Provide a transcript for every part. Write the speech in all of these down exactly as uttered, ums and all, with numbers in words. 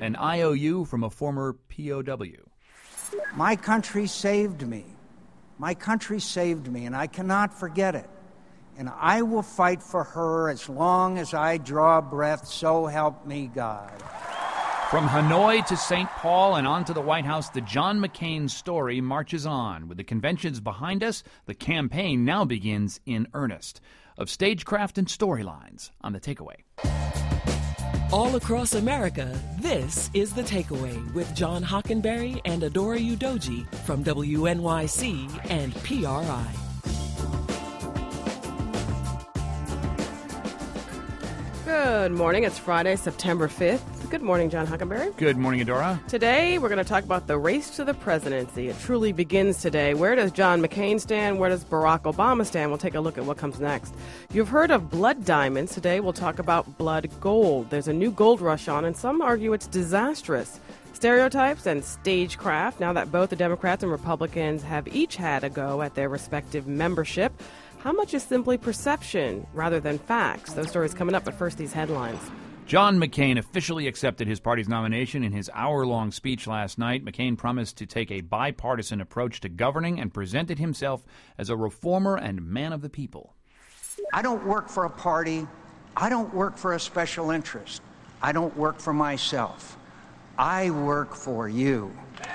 an I O U from a former P O W. My country saved me. My country saved me, and I cannot forget it. And I will fight for her as long as I draw breath, so help me God. From Hanoi to Saint Paul and on to the White House, the John McCain story marches on. With the conventions behind us, the campaign now begins in earnest. Of stagecraft and storylines on The Takeaway. All across America, this is The Takeaway with John Hockenberry and Adora Udoji from W N Y C and P R I. Good morning. It's Friday, September fifth. Good morning, John Hockenberry. Good morning, Adora. Today, we're going to talk about the race to the presidency. It truly begins today. Where does John McCain stand? Where does Barack Obama stand? We'll take a look at what comes next. You've heard of blood diamonds. Today, we'll talk about blood gold. There's a new gold rush on, and some argue it's disastrous. Stereotypes and stagecraft, now that both the Democrats and Republicans have each had a go at their respective membership. How much is simply perception rather than facts? Those stories coming up, but first these headlines. John McCain officially accepted his party's nomination in his hour-long speech last night. McCain promised to take a bipartisan approach to governing and presented himself as a reformer and man of the people. I don't work for a party. I don't work for a special interest. I don't work for myself. I work for you.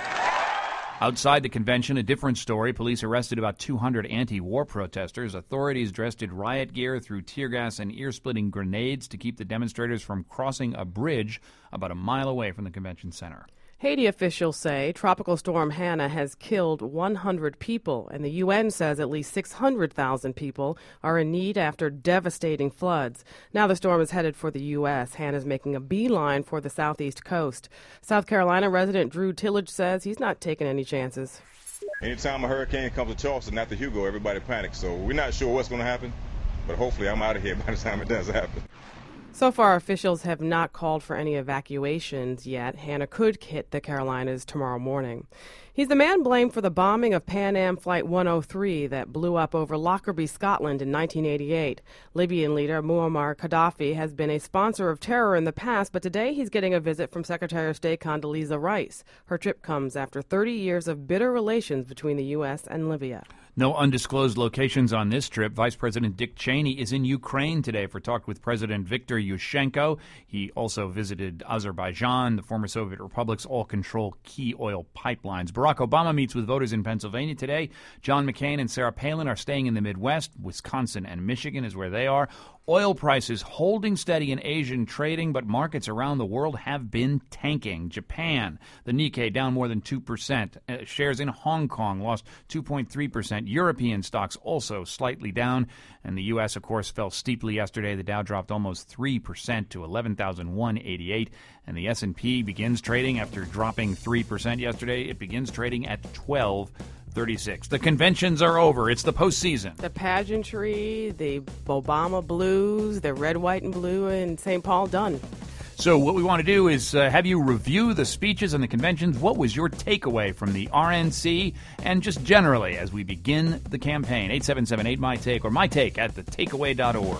Outside the convention, a different story. Police arrested about two hundred anti-war protesters. Authorities dressed in riot gear, threw tear gas and ear-splitting grenades to keep the demonstrators from crossing a bridge about a mile away from the convention center. Haiti officials say Tropical Storm Hannah has killed one hundred people, and the U N says at least six hundred thousand people are in need after devastating floods. Now the storm is headed for the U S Hannah's making a beeline for the southeast coast. South Carolina resident Drew Tillage says he's not taking any chances. Anytime a hurricane comes to Charleston after Hugo, everybody panics. So we're not sure what's going to happen, but hopefully I'm out of here by the time it does happen. So far, officials have not called for any evacuations yet. Hannah could hit the Carolinas tomorrow morning. He's the man blamed for the bombing of Pan Am Flight one oh three that blew up over Lockerbie, Scotland in nineteen eighty-eight. Libyan leader Muammar Gaddafi has been a sponsor of terror in the past, but today he's getting a visit from Secretary of State Condoleezza Rice. Her trip comes after thirty years of bitter relations between the U S and Libya. No undisclosed locations on this trip. Vice President Dick Cheney is in Ukraine today for talk with President Viktor Yushchenko. He also visited Azerbaijan. The former Soviet republics all control key oil pipelines. Barack Obama meets with voters in Pennsylvania today. John McCain and Sarah Palin are staying in the Midwest. Wisconsin and Michigan is where they are. Oil prices holding steady in Asian trading, but markets around the world have been tanking. Japan, the Nikkei down more than two percent. Uh, shares in Hong Kong lost two point three percent. European stocks also slightly down. And the U S, of course, fell steeply yesterday. The Dow dropped almost three percent to eleven thousand one hundred eighty-eight. And the S and P begins trading after dropping three percent yesterday. It begins trading at twelve thirty-six. The conventions are over. It's the postseason. The pageantry, the Obama blues, the red, white, and blue in Saint Paul, done. So what we want to do is uh, have you review the speeches and the conventions. What was your takeaway from the R N C and just generally as we begin the campaign? eight seven seven eight my take or my take at the takeaway dot org.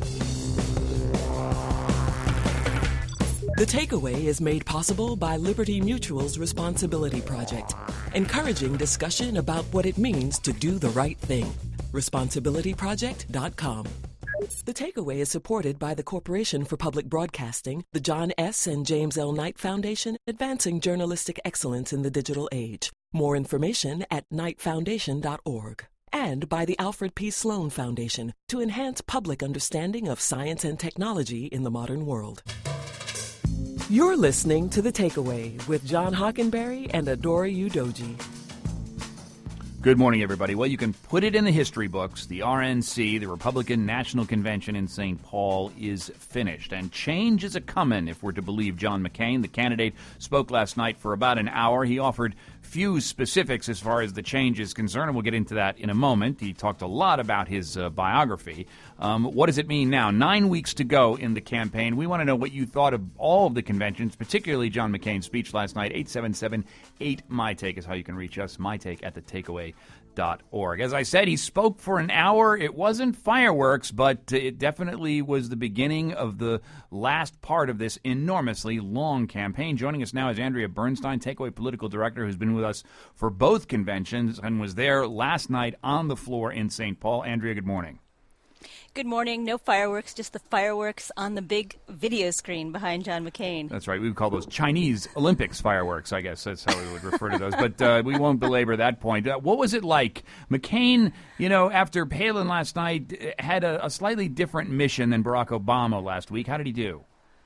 The Takeaway is made possible by Liberty Mutual's Responsibility Project, encouraging discussion about what it means to do the right thing. responsibility project dot com. The Takeaway is supported by the Corporation for Public Broadcasting, the John S. and James L. Knight Foundation, advancing journalistic excellence in the digital age. More information at knight foundation dot org. And by the Alfred P. Sloan Foundation, to enhance public understanding of science and technology in the modern world. You're listening to The Takeaway with John Hockenberry and Adora Udoji. Good morning, everybody. Well, you can put it in the history books. The R N C, the Republican National Convention in Saint Paul, is finished. And change is a-comin', if we're to believe John McCain. The candidate spoke last night for about an hour. He offered few specifics as far as the change is concerned, and we'll get into that in a moment. He talked a lot about his uh, biography. Um, what does it mean now? Nine weeks to go in the campaign. We want to know what you thought of all of the conventions, particularly John McCain's speech last night. eight seven seven eight my take is how you can reach us. My take at the takeaway A dot org. As I said, he spoke for an hour. It wasn't fireworks, but it definitely was the beginning of the last part of this enormously long campaign. Joining us now is Andrea Bernstein, Takeaway Political Director, who's been with us for both conventions and was there last night on the floor in Saint Paul. Andrea, good morning. Good morning. No fireworks, just the fireworks on the big video screen behind John McCain. That's right. We would call those Chinese Olympics fireworks, I guess. That's how we would refer to those. But uh, we won't belabor that point. Uh, what was it like? McCain, you know, after Palin last night, had a, a slightly different mission than Barack Obama last week. How did he do?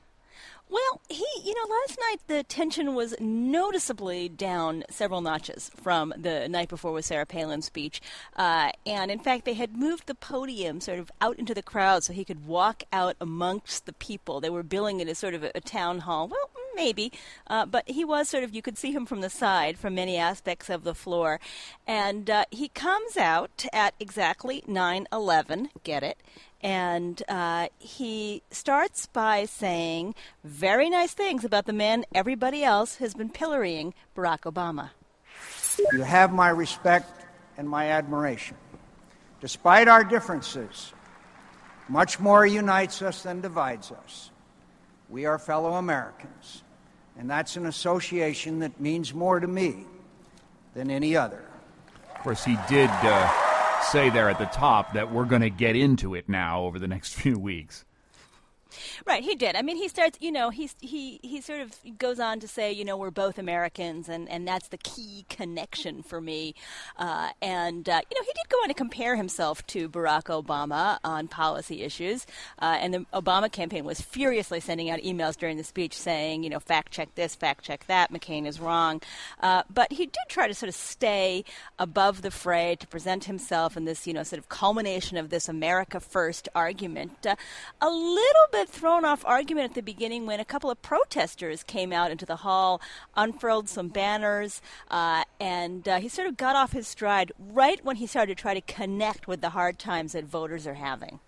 Well, he, you know, last night the tension was noticeably down several notches from the night before with Sarah Palin's speech. Uh, and in fact, they had moved the podium sort of out into the crowd so he could walk out amongst the people. They were billing it as sort of a, a town hall. Well, maybe. Uh, but he was sort of, you could see him from the side from many aspects of the floor. And uh, he comes out at exactly nine eleven, get it? And uh, he starts by saying very nice things about the man everybody else has been pillorying, Barack Obama. You have my respect and my admiration. Despite our differences, much more unites us than divides us. We are fellow Americans, and that's an association that means more to me than any other. Of course, he did uh, say there at the top that we're going to get into it now over the next few weeks. Right, he did. I mean, he starts, you know, he's, he he sort of goes on to say, you know, we're both Americans, and, and that's the key connection for me. Uh, and, uh, you know, he did go on to compare himself to Barack Obama on policy issues. Uh, and the Obama campaign was furiously sending out emails during the speech saying, you know, fact check this, fact check that, McCain is wrong. Uh, but he did try to sort of stay above the fray to present himself in this, you know, sort of culmination of this America First argument. Uh, a little bit thrown off argument at the beginning when a couple of protesters came out into the hall, unfurled some banners, uh, and uh, he sort of got off his stride right when he started to try to connect with the hard times that voters are having.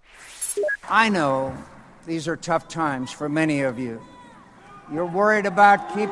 I know these are tough times for many of you. You're worried about keep...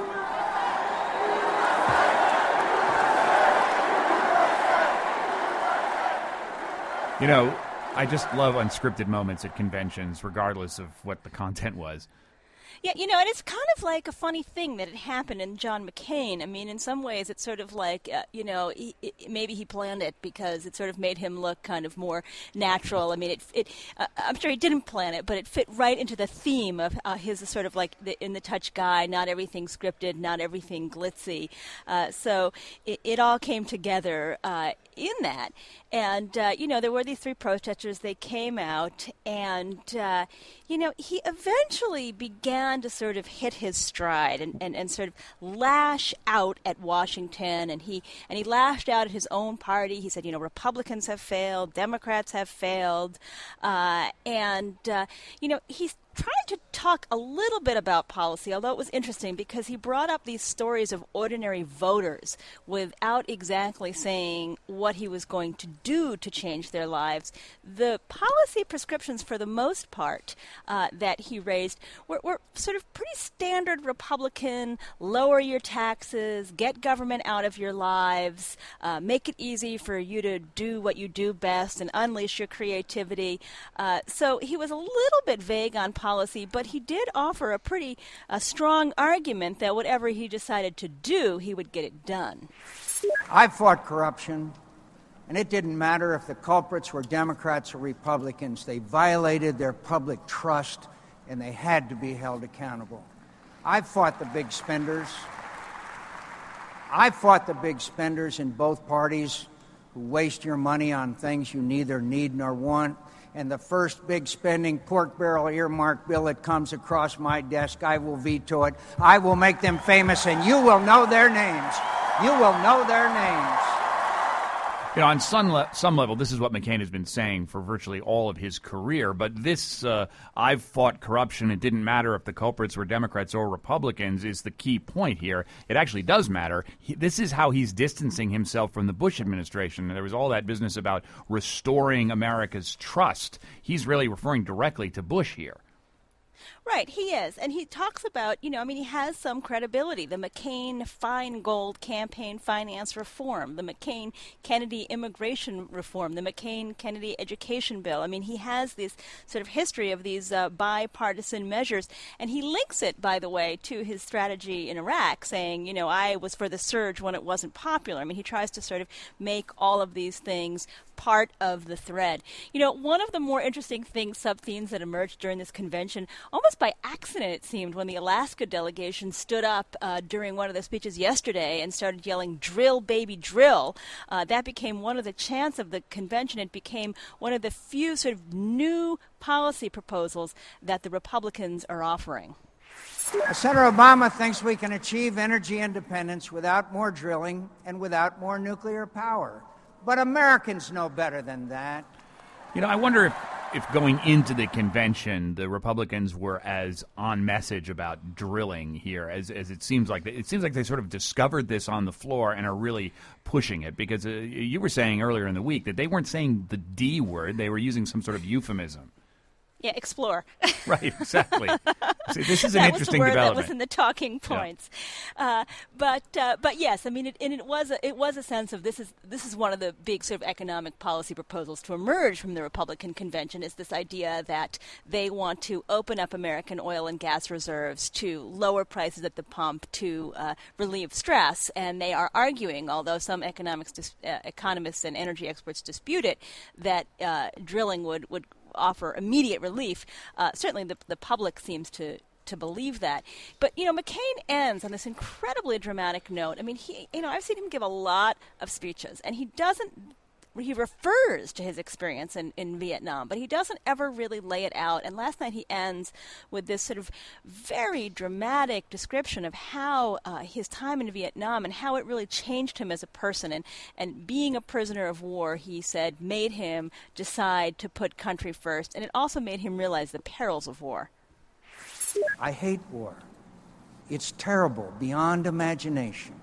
You know, I just love unscripted moments at conventions, regardless of what the content was. Yeah, you know, and it's kind of like a funny thing that it happened in John McCain. I mean, in some ways, it's sort of like, uh, you know, he, it, maybe he planned it because it sort of made him look kind of more natural. I mean, it, it uh, I'm sure he didn't plan it, but it fit right into the theme of uh, his sort of like the, in the touch guy, not everything scripted, not everything glitzy. Uh, so it, it all came together uh, in that. And, uh, you know, there were these three protesters. They came out and, uh, you know, he eventually began to sort of hit his stride and, and, and sort of lash out at Washington. And he and he lashed out at his own party. He said, you know, Republicans have failed, Democrats have failed. Uh, and, uh, you know, he's trying to talk a little bit about policy, although it was interesting because he brought up these stories of ordinary voters without exactly saying what he was going to do to change their lives. The policy prescriptions, for the most part, uh, that he raised were, were sort of pretty standard Republican, lower your taxes, get government out of your lives, uh, make it easy for you to do what you do best and unleash your creativity. Uh, so he was a little bit vague on policy, but he did offer a pretty uh, strong argument that whatever he decided to do, he would get it done. I fought corruption, and it didn't matter if the culprits were Democrats or Republicans. They violated their public trust, and they had to be held accountable. I fought the big spenders. I fought the big spenders in both parties who waste your money on things you neither need nor want. And the first big spending pork barrel earmark bill that comes across my desk, I will veto it. I will make them famous, and you will know their names. You will know their names. You know, on some, le- some level, this is what McCain has been saying for virtually all of his career. But this, uh, I've fought corruption, it didn't matter if the culprits were Democrats or Republicans, is the key point here. It actually does matter. He, this is how he's distancing himself from the Bush administration. There was all that business about restoring America's trust. He's really referring directly to Bush here. Right, he is. And he talks about, you know, I mean, he has some credibility. The McCain-Feingold campaign finance reform, the McCain-Kennedy immigration reform, the McCain-Kennedy education bill. I mean, he has this sort of history of these uh, bipartisan measures. And he links it, by the way, to his strategy in Iraq, saying, you know, I was for the surge when it wasn't popular. I mean, he tries to sort of make all of these things part of the thread. You know, one of the more interesting things, sub-themes that emerged during this convention, almost by accident it seemed, when the Alaska delegation stood up uh, during one of the speeches yesterday and started yelling, "Drill, baby, drill," uh, that became one of the chants of the convention. It became one of the few sort of new policy proposals that the Republicans are offering. Senator Obama thinks we can achieve energy independence without more drilling and without more nuclear power. But Americans know better than that. You know, I wonder if, if going into the convention, the Republicans were as on message about drilling here as, as it seems like. It seems like they sort of discovered this on the floor and are really pushing it, because uh, you were saying earlier in the week that they weren't saying the D word. They were using some sort of euphemism. Yeah, explore. Right, exactly. See, this is an that interesting was the word development. That was in the talking points. Yeah. Uh, but uh, but yes, I mean, it, and it was a, it was a sense of this is this is one of the big sort of economic policy proposals to emerge from the Republican convention, is this idea that they want to open up American oil and gas reserves to lower prices at the pump, to uh, relieve stress, and they are arguing, although some economics dis- uh, economists and energy experts dispute it, that uh, drilling would would offer immediate relief. Uh, certainly the, the public seems to, to believe that. But, you know, McCain ends on this incredibly dramatic note. I mean, he, you know, I've seen him give a lot of speeches, and he doesn't, he refers to his experience in, in Vietnam, but he doesn't ever really lay it out. And last night he ends with this sort of very dramatic description of how uh, his time in Vietnam and how it really changed him as a person. And, and being a prisoner of war, he said, made him decide to put country first. And it also made him realize the perils of war. I hate war. It's terrible, beyond imagination.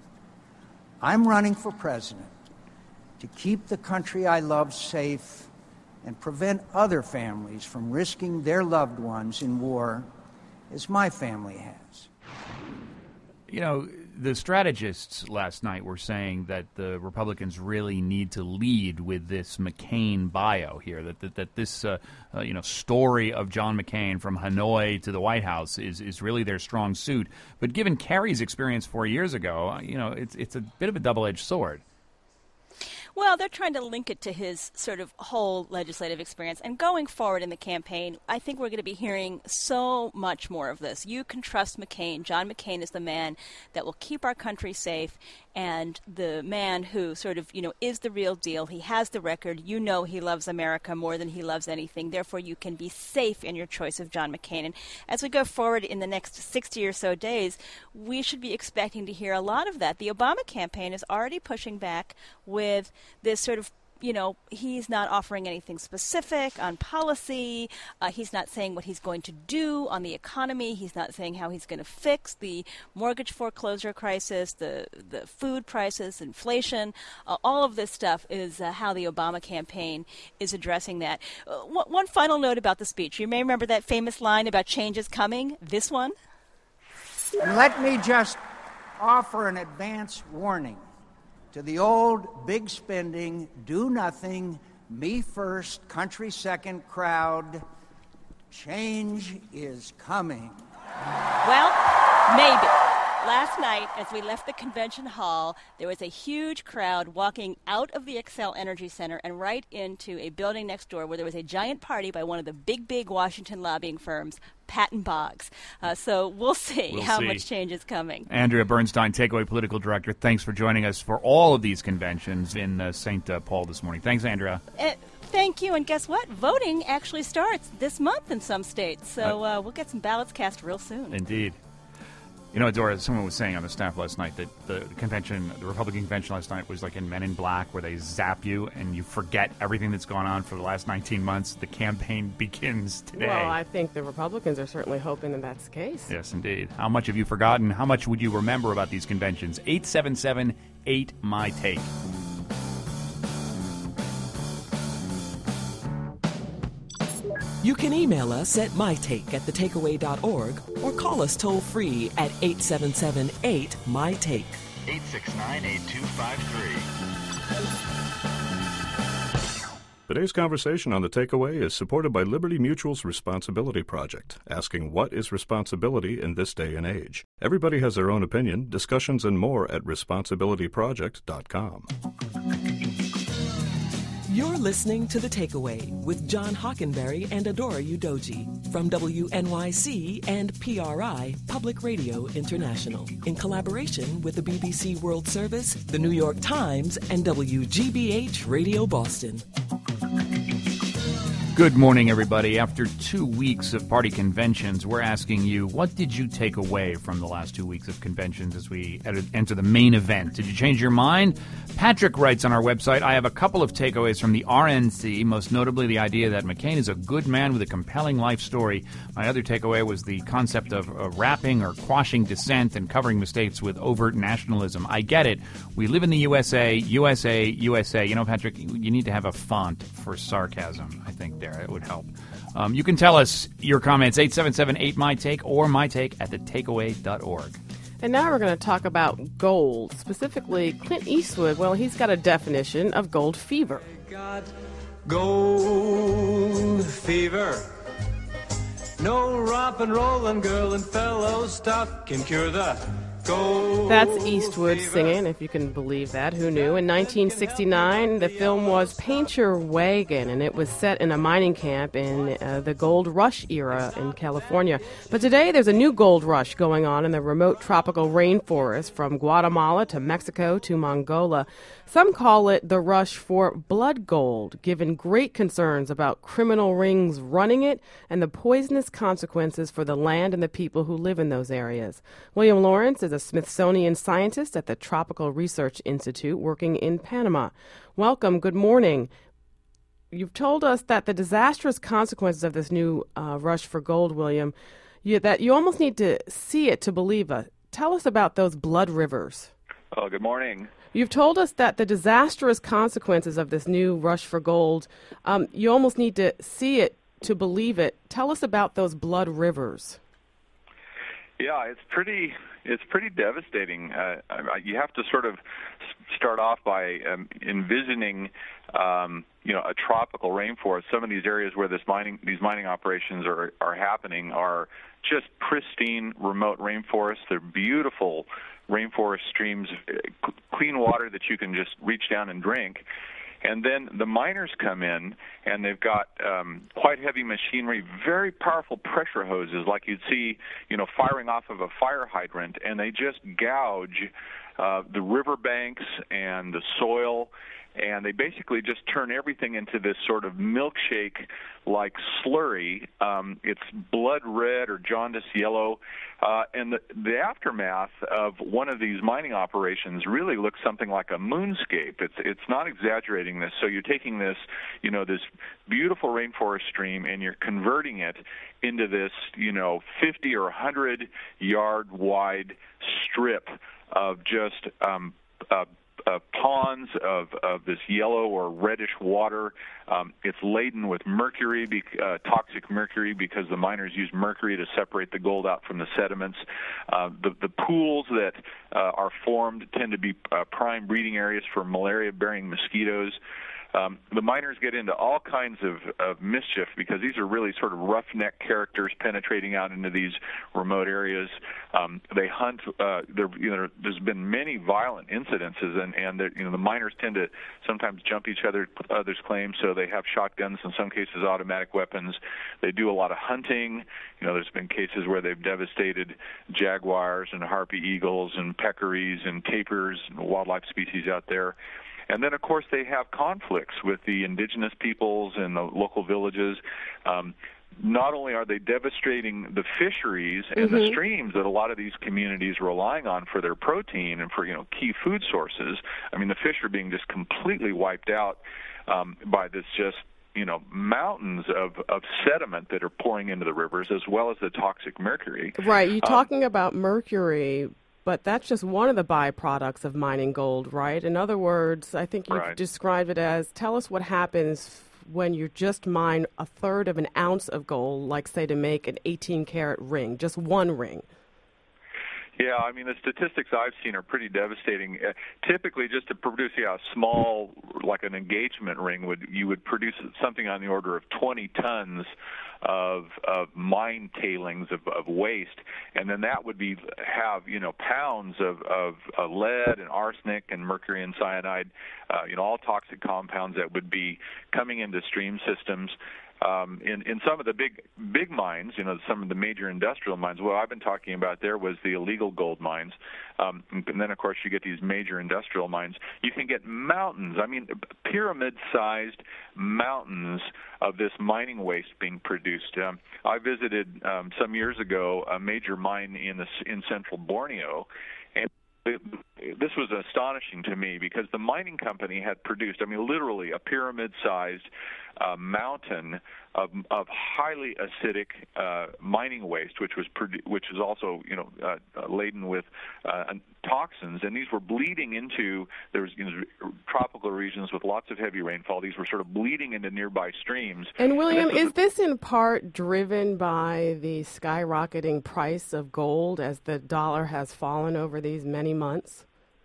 I'm running for president to keep the country I love safe and prevent other families from risking their loved ones in war as my family has. You know, the strategists last night were saying that the Republicans really need to lead with this McCain bio here, that that, that this uh, uh, you know story of John McCain from Hanoi to the White House is, is really their strong suit. But given Kerry's experience four years ago, you know, it's it's a bit of a double-edged sword. Well, they're trying to link it to his sort of whole legislative experience. And going forward in the campaign, I think we're going to be hearing so much more of this. You can trust McCain. John McCain is the man that will keep our country safe, and the man who sort of, you know, is the real deal. He has the record. You know he loves America more than he loves anything. Therefore, you can be safe in your choice of John McCain. And as we go forward in the next sixty or so days, we should be expecting to hear a lot of that. The Obama campaign is already pushing back with this sort of, you know, he's not offering anything specific on policy. Uh, he's not saying what he's going to do on the economy. He's not saying how he's going to fix the mortgage foreclosure crisis, the the food prices, inflation. Uh, all of this stuff is uh, how the Obama campaign is addressing that. Uh, one, one final note about the speech. You may remember that famous line about change is coming. This one? And let me just offer an advance warning to the old, big spending, do nothing, me first, country second crowd. Change is coming. Well, maybe. Last night, as we left the convention hall, there was a huge crowd walking out of the Xcel Energy Center and right into a building next door where there was a giant party by one of the big, big Washington lobbying firms, Patton Boggs. Uh, so we'll see we'll how see. much change is coming. Andrea Bernstein, Takeaway Political Director, thanks for joining us for all of these conventions in uh, Saint Uh, Paul this morning. Thanks, Andrea. Uh, thank you. And guess what? Voting actually starts this month in some states. So uh, we'll get some ballots cast real soon. Indeed. You know, Dora, someone was saying on the staff last night that the convention, the Republican convention last night was like in Men in Black, where they zap you and you forget everything that's gone on for the last nineteen months. The campaign begins today. Well, I think the Republicans are certainly hoping that that's the case. Yes, indeed. How much have you forgotten? How much would you remember about these conventions? eight seven seven eight M Y Take. You can email us at mytake at the takeaway dot org or call us toll-free at eight seven seven eight M Y T A K E. eight six nine, eight two five three. Today's conversation on The Takeaway is supported by Liberty Mutual's Responsibility Project, asking what is responsibility in this day and age. Everybody has their own opinion. Discussions and more at responsibility project dot com. You're listening to The Takeaway with John Hockenberry and Adora Udoji from W N Y C and P R I, Public Radio International, in collaboration with the B B C World Service, the New York Times, and W G B H Radio Boston. Good morning, everybody. After two weeks of party conventions, we're asking you, what did you take away from the last two weeks of conventions as we ed- enter the main event? Did you change your mind? Patrick writes on our website, I have a couple of takeaways from the R N C, most notably the idea that McCain is a good man with a compelling life story. My other takeaway was the concept of uh, wrapping or quashing dissent and covering mistakes with overt nationalism. I get it. We live in the U S A, U S A, U S A. You know, Patrick, you need to have a font for sarcasm, I think, there. It would help. Um, you can tell us your comments, eight seven seven eight M Y T A K E or mytake at the takeaway dot org. And now we're going to talk about gold, specifically Clint Eastwood. Well, he's got a definition of gold fever. Got gold fever. No rompin' rollin' girl and fellow stuff can cure the gold. That's Eastwood singing, if you can believe that. Who knew? In nineteen sixty-nine, the film was Paint Your Wagon, and it was set in a mining camp in uh, the gold rush era in California. But today, there's a new gold rush going on in the remote tropical rainforest from Guatemala to Mexico to Mongolia. Some call it the rush for blood gold, given great concerns about criminal rings running it and the poisonous consequences for the land and the people who live in those areas. William Lawrence is a Smithsonian scientist at the Tropical Research Institute working in Panama. Welcome. Good morning. You've told us that the disastrous consequences of this new uh, rush for gold, William, you, that you almost need to see it to believe it. Tell us about those blood rivers. Oh, good morning. You've told us that the disastrous consequences of this new rush for gold, um, you almost need to see it to believe it. Tell us about those blood rivers. Yeah, it's pretty it's pretty devastating. Uh, you have to sort of start off by um, envisioning, um, you know, a tropical rainforest. Some of these areas where this mining these mining operations are are happening are just pristine, remote rainforests. They're beautiful rainforest streams, clean water that you can just reach down and drink. And then the miners come in, and they've got um, quite heavy machinery, very powerful pressure hoses, like you'd see, you know, firing off of a fire hydrant, and they just gouge uh, the riverbanks and the soil, and they basically just turn everything into this sort of milkshake-like slurry. Um, it's blood red or jaundice yellow, uh, and the, the aftermath of one of these mining operations really looks something like a moonscape. It's it's not exaggerating this. So you're taking this, you know, this beautiful rainforest stream, and you're converting it into this, you know, fifty or one hundred yard wide strip of just um, uh, Uh, ponds of, of this yellow or reddish water. Um, it's laden with mercury, be, uh, toxic mercury, because the miners use mercury to separate the gold out from the sediments. Uh, the, the pools that uh, are formed tend to be uh, prime breeding areas for malaria-bearing mosquitoes. Um, the miners get into all kinds of, of mischief because these are really sort of roughneck characters penetrating out into these remote areas. Um, they hunt. Uh, there, you know, there's been many violent incidences, and and you know the miners tend to sometimes jump each other others' claims. So they have shotguns, in some cases automatic weapons. They do a lot of hunting. You know, there's been cases where they've devastated jaguars and harpy eagles and peccaries and tapirs and wildlife species out there. And then, of course, they have conflicts with the indigenous peoples and the local villages. Um, not only are they devastating the fisheries and mm-hmm. the streams that a lot of these communities are relying on for their protein and for, you know, key food sources. I mean, the fish are being just completely wiped out um, by this just, you know, mountains of, of sediment that are pouring into the rivers, as well as the toxic mercury. Right. You're um, talking about mercury. But that's just one of the byproducts of mining gold, right? In other words, I think you've right. described it as, tell us what happens when you just mine a third of an ounce of gold, like, say, to make an eighteen-carat ring, just one ring? Yeah, I mean, the statistics I've seen are pretty devastating. Uh, typically, just to produce yeah, a small, like an engagement ring, would you would produce something on the order of twenty tons of of mine tailings of, of waste, and then that would be have you know pounds of of uh, lead and arsenic and mercury and cyanide, uh, you know all toxic compounds that would be coming into stream systems. Um, in, in some of the big big mines, you know, some of the major industrial mines, what I've been talking about there was the illegal gold mines. Um, and then, of course, you get these major industrial mines. You can get mountains, I mean, pyramid-sized mountains of this mining waste being produced. Um, I visited um, some years ago a major mine in, the, in central Borneo, and this was astonishing to me because the mining company had produced, I mean, literally a pyramid-sized uh, mountain of, of highly acidic uh, mining waste, which was produ- which is also, you know, uh, laden with uh, toxins, and these were bleeding into there's you know, tropical regions with lots of heavy rainfall. These were sort of bleeding into nearby streams. And William, and this is this in part driven by the skyrocketing price of gold as the dollar has fallen over these many months?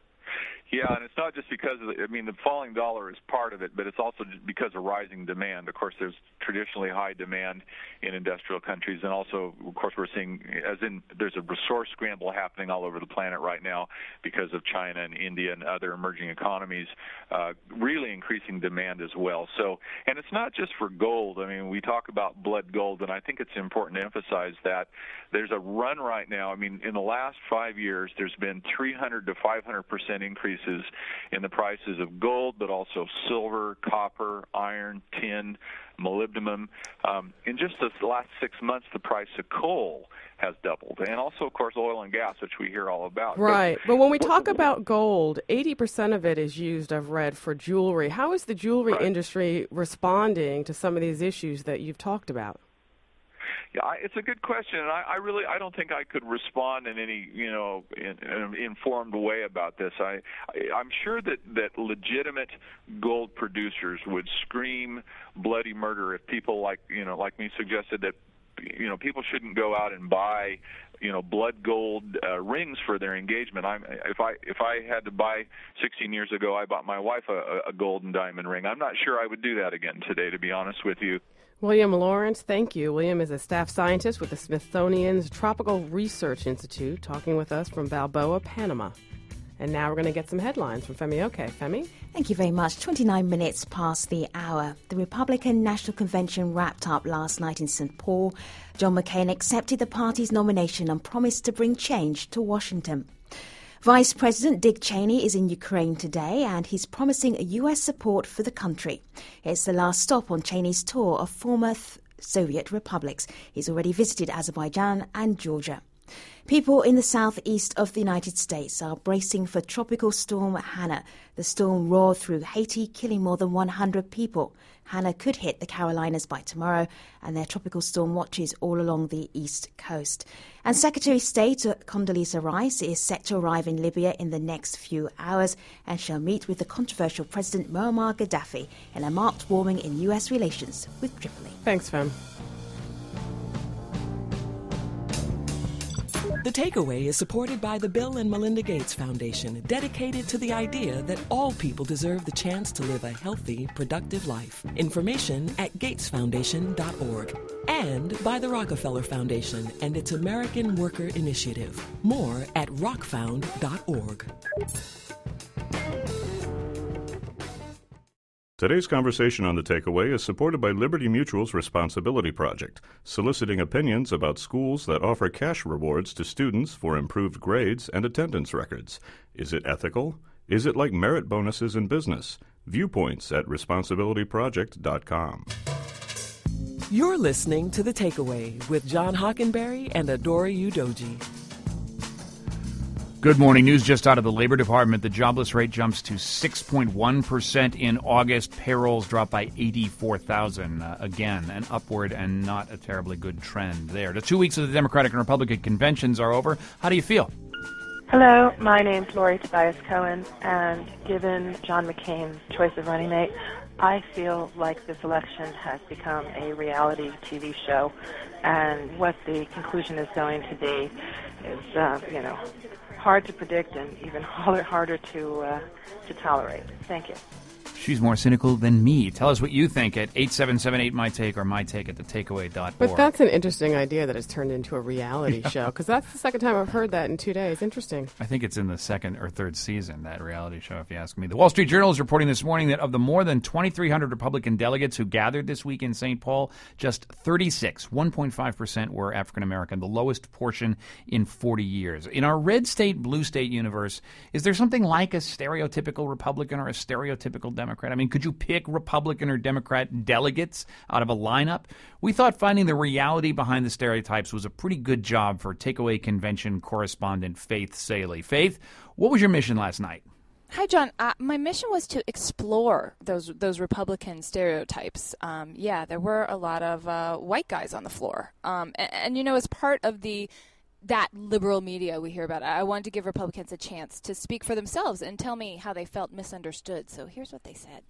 Yeah, and it's not just because of the, I mean, the falling dollar is part of it, but it's also just because of rising demand. Of course, there's traditionally high demand in industrial countries, and also, of course, we're seeing, as in, there's a resource scramble happening all over the planet right now because of China and India and other emerging economies, uh, really increasing demand as well. So, and it's not just for gold. I mean, we talk about blood gold, and I think it's important to emphasize that there's a run right now. I mean, in the last five years, there's been three hundred to five hundred percent increases in the prices of gold, but also silver, copper, iron, tin, molybdenum. Um, in just the last six months, the price of coal has doubled, and also, of course, oil and gas, which we hear all about. Right. But, but when we talk about gold, eighty percent of it is used, I've read, for jewelry. How is the jewelry right. industry responding to some of these issues that you've talked about? Yeah, I, it's a good question, and I, I really I don't think I could respond in any you know in, in an informed way about this. I, I I'm sure that that legitimate gold producers would scream bloody murder if people like you know like me suggested that you know people shouldn't go out and buy you know blood gold uh, rings for their engagement. I'm if I if I had to buy sixteen years ago, I bought my wife a, a gold and diamond ring. I'm not sure I would do that again today, to be honest with you. William Lawrence, thank you. William is a staff scientist with the Smithsonian's Tropical Research Institute, talking with us from Balboa, Panama. And now we're going to get some headlines from Femi Oke. Femi? Thank you very much. twenty-nine minutes past the hour. The Republican National Convention wrapped up last night in Saint Paul. John McCain accepted the party's nomination and promised to bring change to Washington. Vice President Dick Cheney is in Ukraine today, and he's promising U S support for the country. It's the last stop on Cheney's tour of former th- Soviet republics. He's already visited Azerbaijan and Georgia. People in the southeast of the United States are bracing for Tropical Storm Hannah. The storm roared through Haiti, killing more than one hundred people. Hannah could hit the Carolinas by tomorrow, and there are tropical storm watches all along the east coast. And Secretary of State Condoleezza Rice is set to arrive in Libya in the next few hours and shall meet with the controversial President Muammar Gaddafi in a marked warming in U S relations with Tripoli. Thanks, Fem. The Takeaway is supported by the Bill and Melinda Gates Foundation, dedicated to the idea that all people deserve the chance to live a healthy, productive life. Information at gates foundation dot org. And by the Rockefeller Foundation and its American Worker Initiative. More at rock found dot org. Today's conversation on The Takeaway is supported by Liberty Mutual's Responsibility Project, soliciting opinions about schools that offer cash rewards to students for improved grades and attendance records. Is it ethical? Is it like merit bonuses in business? Viewpoints at responsibility project dot com. You're listening to The Takeaway with John Hockenberry and Adori Udoji. Good morning. News just out of the Labor Department. The jobless rate jumps to six point one percent in August. Payrolls drop by eighty-four thousand. Uh, again, an upward and not a terribly good trend there. The two weeks of the Democratic and Republican conventions are over. How do you feel? Hello, my name's Lori Tobias Cohen, and given John McCain's choice of running mate, I feel like this election has become a reality T V show, and what the conclusion is going to be is, uh, you know, hard to predict and even harder, harder to uh, to tolerate. Thank you. She's more cynical than me. Tell us what you think at eight seven seven eight my take or my take at the takeaway dot org. But that's an interesting idea that it's turned into a reality yeah. show, because that's the second time I've heard that in two days. Interesting. I think it's in the second or third season, that reality show, if you ask me. The Wall Street Journal is reporting this morning that of the more than twenty-three hundred Republican delegates who gathered this week in Saint Paul, just thirty-six, one point five percent, were African American, the lowest portion in forty years. In our red state, blue state universe, is there something like a stereotypical Republican or a stereotypical Democrat? I mean, could you pick Republican or Democrat delegates out of a lineup? We thought finding the reality behind the stereotypes was a pretty good job for Takeaway Convention correspondent Faith Salie. Faith, what was your mission last night? Hi, John. Uh, my mission was to explore those those Republican stereotypes. Um, yeah, there were a lot of uh, white guys on the floor. Um, and, and, you know, as part of the that liberal media we hear about, I wanted to give Republicans a chance to speak for themselves and tell me how they felt misunderstood. So here's what they said.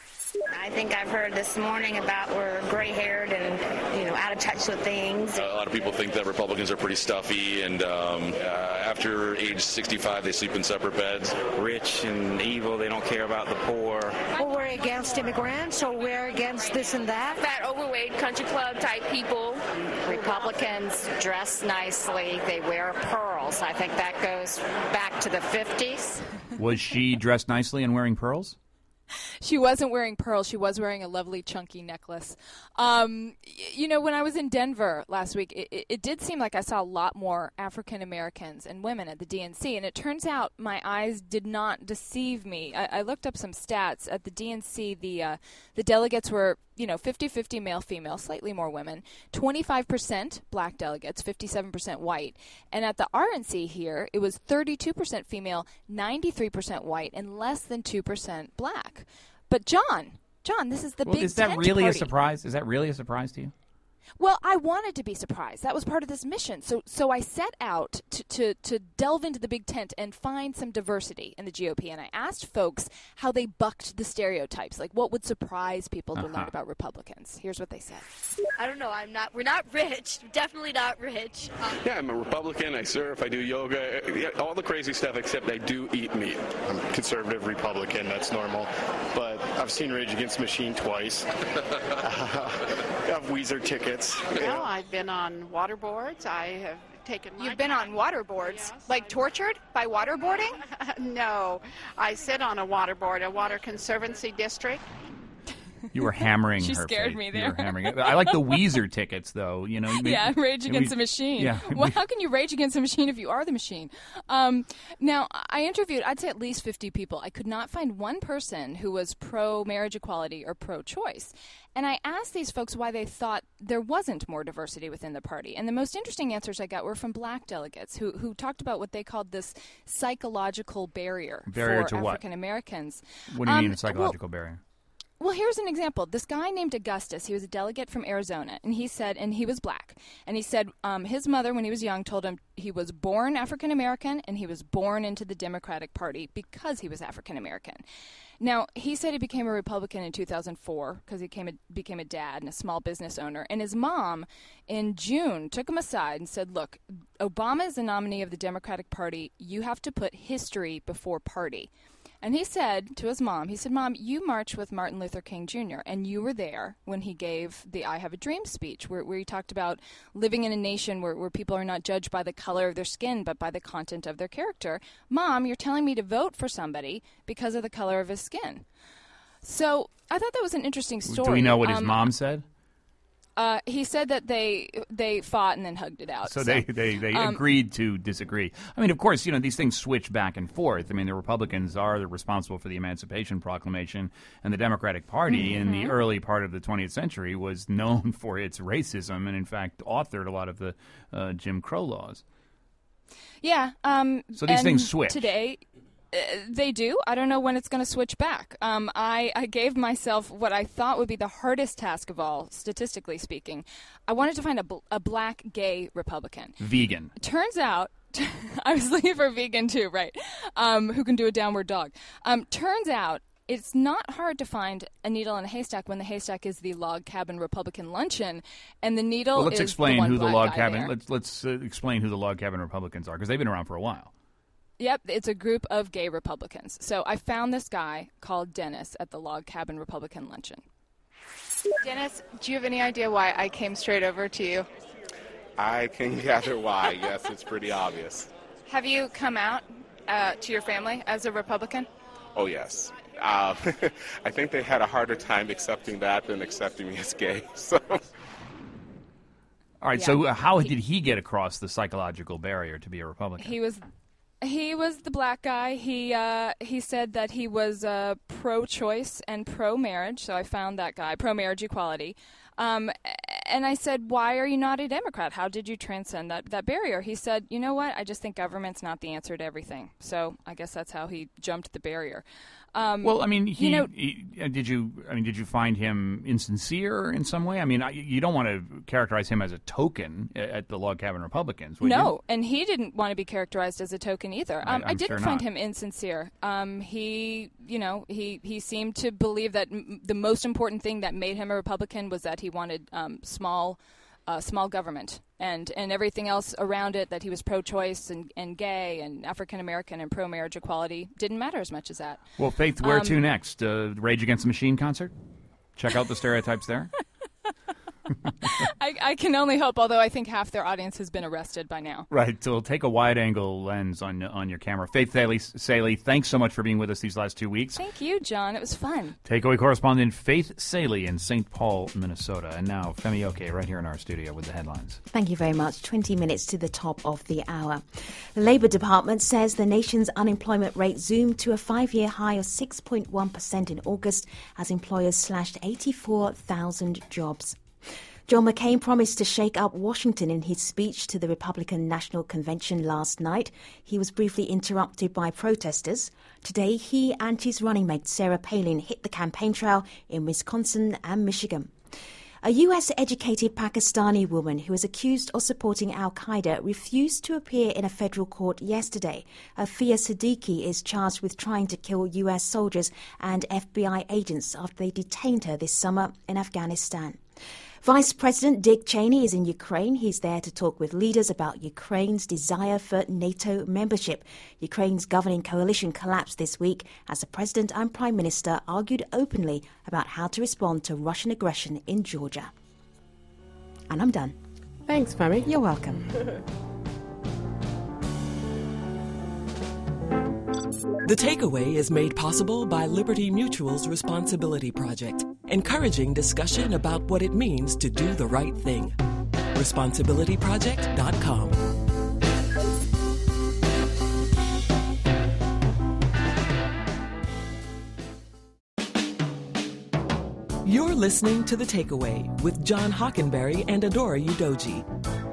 I think I've heard this morning about we're gray-haired and, you know, out of touch with things. Uh, a lot of people think that Republicans are pretty stuffy, and um, uh, after age sixty-five, they sleep in separate beds. Rich and evil, they don't care about the poor. Well, we're against immigrants, or we're against this and that. Fat, overweight, country club type people. Republicans dress nicely. They wear pearls. I think that goes back to the fifties. Was she dressed nicely and wearing pearls? She wasn't wearing pearls. She was wearing a lovely chunky necklace. Um, you know, when I was in Denver last week, it, it, it did seem like I saw a lot more African Americans and women at the D N C, and it turns out my eyes did not deceive me. I, I looked up some stats. At the D N C, the uh, the delegates were, you know, fifty-fifty male-female, slightly more women, twenty-five percent black delegates, fifty-seven percent white. And at the R N C here, it was thirty-two percent female, ninety-three percent white, and less than two percent black. But John, John, this is the well, big is that tent really party. a surprise? Is that really a surprise to you? Well, I wanted to be surprised. That was part of this mission. So so I set out to, to, to delve into the big tent and find some diversity in the G O P. And I asked folks how they bucked the stereotypes, like what would surprise people to uh-huh. learn about Republicans. Here's what they said. I don't know. I'm not. We're not rich. Definitely not rich. Um, Yeah, I'm a Republican. I surf. I do yoga. Yeah, all the crazy stuff, except I do eat meat. I'm a conservative Republican. That's normal. But I've seen Rage Against the Machine twice. uh, I have Weezer tickets. Well, I've been on water boards. I have taken my You've been on water boards? Yes. Like tortured by waterboarding? No. I sit on a water board, a water conservancy district. You were hammering she her. scared face. me You there. were hammering it. I like the Weezer tickets, though. You know. Yeah, Rage Against the Machine. Yeah. Well, how can you rage against the machine if you are the machine? Um, now, I interviewed, I'd say at least fifty people. I could not find one person who was pro-marriage equality or pro-choice. And I asked these folks why they thought there wasn't more diversity within the party. And the most interesting answers I got were from black delegates who, who talked about what they called this psychological barrier, Barrier for to what? African Americans. What do you um, mean a psychological well, barrier? Well, here's an example. This guy named Augustus, he was a delegate from Arizona, and he said, and he was black, and he said um, his mother, when he was young, told him he was born African-American, and he was born into the Democratic Party because he was African-American. Now, he said he became a Republican in two thousand four because he came a, became a dad and a small business owner, and his mom, in June, took him aside and said, look, Obama is the nominee of the Democratic Party. You have to put history before party. And he said to his mom, he said, Mom, you marched with Martin Luther King Junior, and you were there when he gave the I Have a Dream speech, where, where he talked about living in a nation where, where people are not judged by the color of their skin, but by the content of their character. Mom, you're telling me to vote for somebody because of the color of his skin. So I thought that was an interesting story. Do we know what his um, mom said? Uh, he said that they they fought and then hugged it out. So, So, they they, they um, agreed to disagree. I mean, of course, you know, these things switch back and forth. I mean, the Republicans are the responsible for the Emancipation Proclamation, and the Democratic Party in the Mhm. early part of the twentieth century was known for its racism and, in fact, authored a lot of the uh, Jim Crow laws. Yeah. Um, So these and things switch. Today, Uh, they do. I don't know when it's going to switch back. Um, I, I gave myself what I thought would be the hardest task of all, statistically speaking. I wanted to find a, bl- a black gay Republican. Vegan. Turns out, I was looking for a vegan too, right, um, who can do a downward dog. Um, turns out, it's not hard to find a needle in a haystack when the haystack is the Log Cabin Republican Luncheon, and the needle well, let's is explain the one who the black Log guy Cabin. there. Let's let's uh, explain who the Log Cabin Republicans are, because they've been around for a while. Yep, it's a group of gay Republicans. So I found this guy called Dennis at the Log Cabin Republican Luncheon. Dennis, do you have any idea why I came straight over to you? I can gather why. Yes, it's pretty obvious. Have you come out uh, to your family as a Republican? Oh, yes. Uh, I think they had a harder time accepting that than accepting me as gay. So. All right, Yeah. so how did he get across the psychological barrier to be a Republican? He was he was the black guy. He uh, he said that he was uh, pro-choice and pro-marriage, so I found that guy, pro-marriage equality. Um, and I said, why are you not a Democrat? How did you transcend that, that barrier? He said, you know what, I just think government's not the answer to everything. So I guess that's how he jumped the barrier. Um, Well, I mean, he, you know, he uh, did you? I mean, did you find him insincere in some way? I mean, I, you don't want to characterize him as a token at at the Log Cabin Republicans, would no, you? and he didn't want to be characterized as a token either. I- Um, I, I'm didn't sure find not. him insincere. Um, he, you know, he, he seemed to believe that m- the most important thing that made him a Republican was that he wanted um, small, uh, small government, and and everything else around it. That he was pro-choice and, and gay and African American and pro-marriage equality didn't matter as much as that. Well, Faith, where Um, to next? Uh, Rage Against the Machine concert? Check out the stereotypes there. I, I can only hope, although I think half their audience has been arrested by now. Right, so take a wide-angle lens on on your camera. Faith Saley, Saley, thanks so much for being with us these last two weeks. Thank you, John. It was fun. Takeaway correspondent Faith Saley in Saint Paul, Minnesota. And now Femi Oke right here in our studio with the headlines. Thank you very much. twenty minutes to the top of the hour. The Labour Department says the nation's unemployment rate zoomed to a five-year high of six point one percent in August as employers slashed eighty-four thousand jobs. John McCain promised to shake up Washington in his speech to the Republican National Convention last night. He was briefly interrupted by protesters. Today, he and his running mate Sarah Palin hit the campaign trail in Wisconsin and Michigan. A U S-educated Pakistani woman who is accused of supporting al-Qaeda refused to appear in a federal court yesterday. Afia Siddiqui is charged with trying to kill U S soldiers and F B I agents after they detained her this summer in Afghanistan. Vice President Dick Cheney is in Ukraine. He's there to talk with leaders about Ukraine's desire for NATO membership. Ukraine's governing coalition collapsed this week as the president and prime minister argued openly about how to respond to Russian aggression in Georgia. And I'm done. Thanks, Femi. You're welcome. The Takeaway is made possible by Liberty Mutual's Responsibility Project, encouraging discussion about what it means to do the right thing. responsibility project dot com. You're listening to The Takeaway with John Hockenberry and Adora Udoji.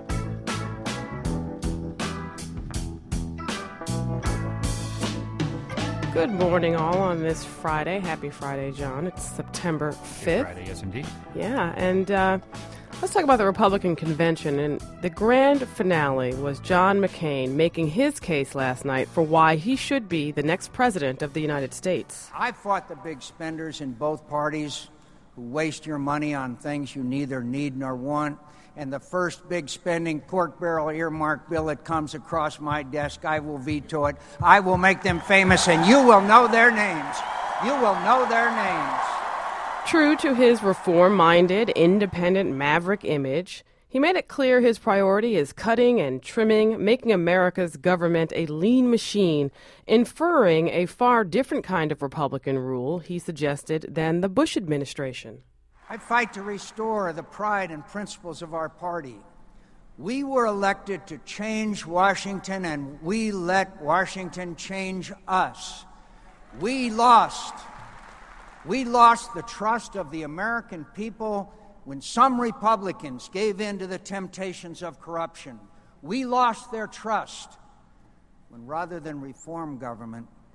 Good morning, all, on this Friday. Happy Friday, John. It's September fifth. Friday, yes, indeed. Yeah, and uh, let's talk about the Republican convention. And the grand finale was John McCain making his case last night for why he should be the next president of the United States. I fought the big spenders in both parties who waste your money on things you neither need nor want. And the first big spending pork barrel earmark bill that comes across my desk, I will veto it. I will make them famous, and you will know their names. You will know their names. True to his reform-minded, independent maverick image, he made it clear his priority is cutting and trimming, making America's government a lean machine, inferring a far different kind of Republican rule, he suggested, than the Bush administration. I fight to restore the pride and principles of our party. We were elected to change Washington, and we let Washington change us. We lost. We lost the trust of the American people when some Republicans gave in to the temptations of corruption. We lost their trust when, rather than reform government,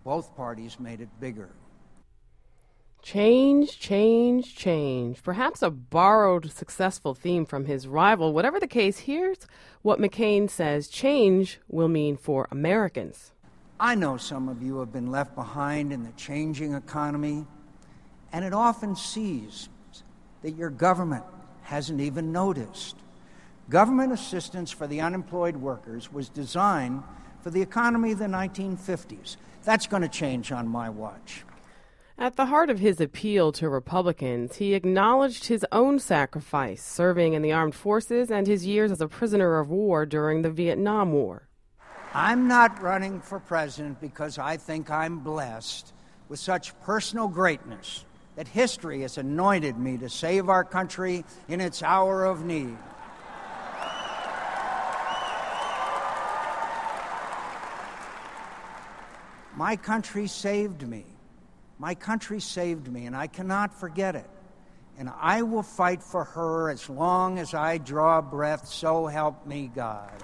both parties made it bigger. Change, change, change. Perhaps a borrowed successful theme from his rival. Whatever the case, here's what McCain says change will mean for Americans. I know some of you have been left behind in the changing economy, and it often seems that your government hasn't even noticed. Government assistance for the unemployed workers was designed for the economy of the nineteen fifties. That's going to change on my watch. At the heart of his appeal to Republicans, he acknowledged his own sacrifice, serving in the armed forces and his years as a prisoner of war during the Vietnam War. I'm not running for president because I think I'm blessed with such personal greatness that history has anointed me to save our country in its hour of need. My country saved me. My country saved me, and I cannot forget it. And I will fight for her as long as I draw breath, so help me God.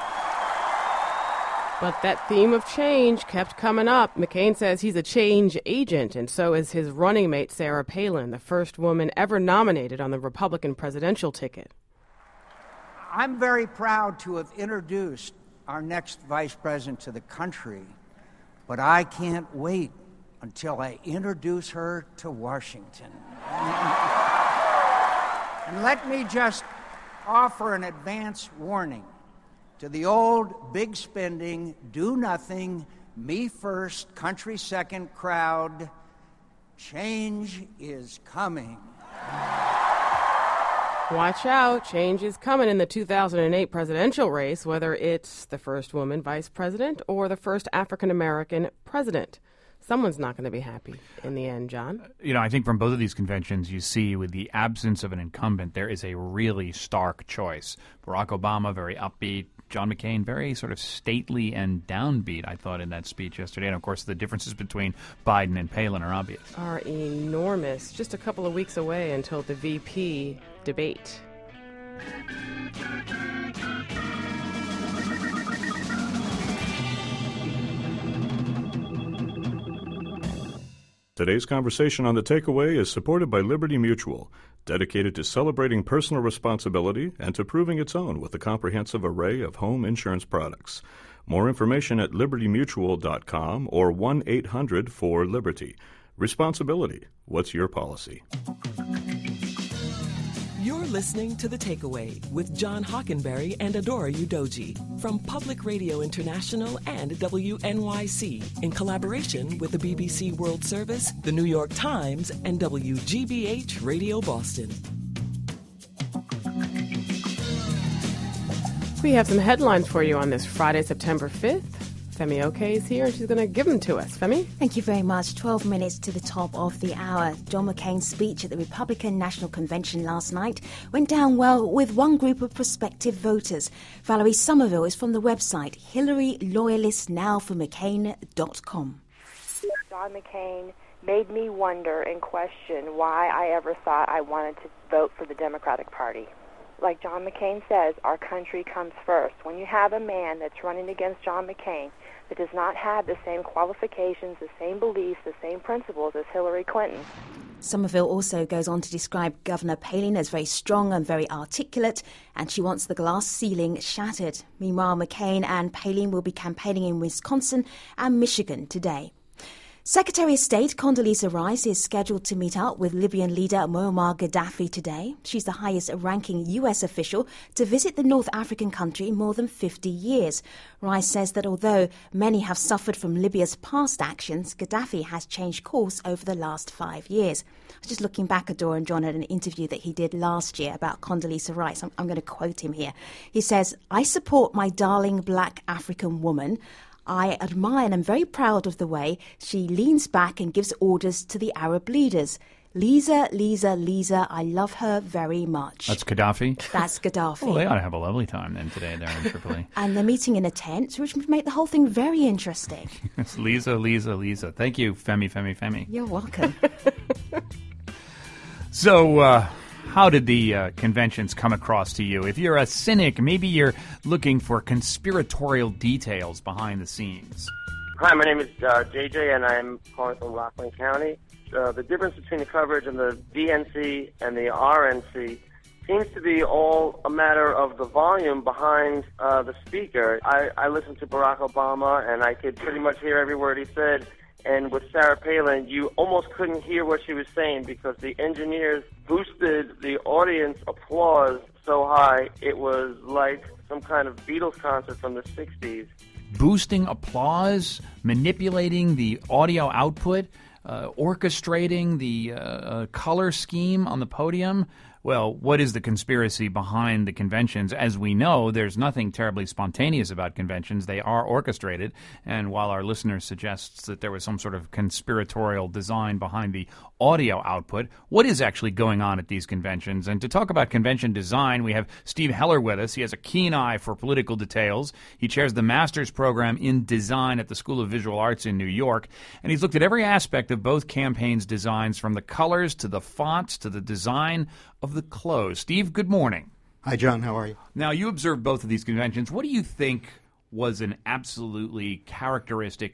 But that theme of change kept coming up. McCain says he's a change agent, and so is his running mate, Sarah Palin, the first woman ever nominated on the Republican presidential ticket. I'm very proud to have introduced our next vice president to the country, but I can't wait until I introduce her to Washington. And let me just offer an advance warning to the old, big spending, do nothing, me first, country second crowd. Change is coming. Watch out, change is coming in the two thousand eight presidential race, whether it's the first woman vice president or the first African-American president. Someone's not going to be happy in the end, John. You know, I think from both of these conventions, you see with the absence of an incumbent, there is a really stark choice. Barack Obama, very upbeat. John McCain, very sort of stately and downbeat, I thought, in that speech yesterday. And, of course, the differences between Biden and Palin are obvious. Are enormous. Just a couple of weeks away until the V P debate. Today's conversation on The Takeaway is supported by Liberty Mutual, dedicated to celebrating personal responsibility and to proving its own with a comprehensive array of home insurance products. More information at liberty mutual dot com or one eight hundred four liberty. Responsibility. What's your policy? You're listening to The Takeaway with John Hockenberry and Adora Udoji from Public Radio International and W N Y C in collaboration with the B B C World Service, the New York Times, and W G B H Radio Boston. We have some headlines for you on this Friday, September fifth. Femi Oke is here, and she's going to give them to us. Femi? Thank you very much. twelve minutes to the top of the hour. John McCain's speech at the Republican National Convention last night went down well with one group of prospective voters. Valerie Somerville is from the website Hillary Loyalists Now for McCain dot com. John McCain made me wonder and question why I ever thought I wanted to vote for the Democratic Party. Like John McCain says, our country comes first. When you have a man that's running against John McCain that does not have the same qualifications, the same beliefs, the same principles as Hillary Clinton. Somerville also goes on to describe Governor Palin as very strong and very articulate, and she wants the glass ceiling shattered. Meanwhile, McCain and Palin will be campaigning in Wisconsin and Michigan today. Secretary of State Condoleezza Rice is scheduled to meet up with Libyan leader Muammar Gaddafi today. She's the highest-ranking U S official to visit the North African country in more than fifty years. Rice says that although many have suffered from Libya's past actions, Gaddafi has changed course over the last five years. I was just looking back at Dora and John at an interview that he did last year about Condoleezza Rice. I'm, I'm going to quote him here. He says, "I support my darling black African woman. I admire and am very proud of the way she leans back and gives orders to the Arab leaders. Lisa, Lisa, Lisa, I love her very much." That's Gaddafi? That's Gaddafi. Well, they ought to have a lovely time then today there in Tripoli. And they're meeting in a tent, which would make the whole thing very interesting. It's Lisa, Lisa, Lisa. Thank you, Femi, Femi, Femi. You're welcome. So, uh, how did the uh, conventions come across to you? If you're a cynic, maybe you're looking for conspiratorial details behind the scenes. Hi, my name is uh, J J, and I'm calling from Rockland County. Uh, the difference between the coverage in the D N C and the R N C seems to be all a matter of the volume behind uh, the speaker. I, I listened to Barack Obama, and I could pretty much hear every word he said. And with Sarah Palin, you almost couldn't hear what she was saying because the engineers boosted the audience applause so high it was like some kind of Beatles concert from the sixties. Boosting applause, manipulating the audio output, uh, orchestrating the uh, uh, color scheme on the podium. Well, what is the conspiracy behind the conventions? As we know, there's nothing terribly spontaneous about conventions. They are orchestrated. And while our listener suggests that there was some sort of conspiratorial design behind the audio output, what is actually going on at these conventions? And to talk about convention design, we have Steve Heller with us. He has a keen eye for political details. He chairs the master's program in design at the School of Visual Arts in New York. And he's looked at every aspect of both campaigns' designs, from the colors to the fonts to the design of the clothes. Steve, good morning. Hi, John. How are you? Now, you observed both of these conventions. What do you think was an absolutely characteristic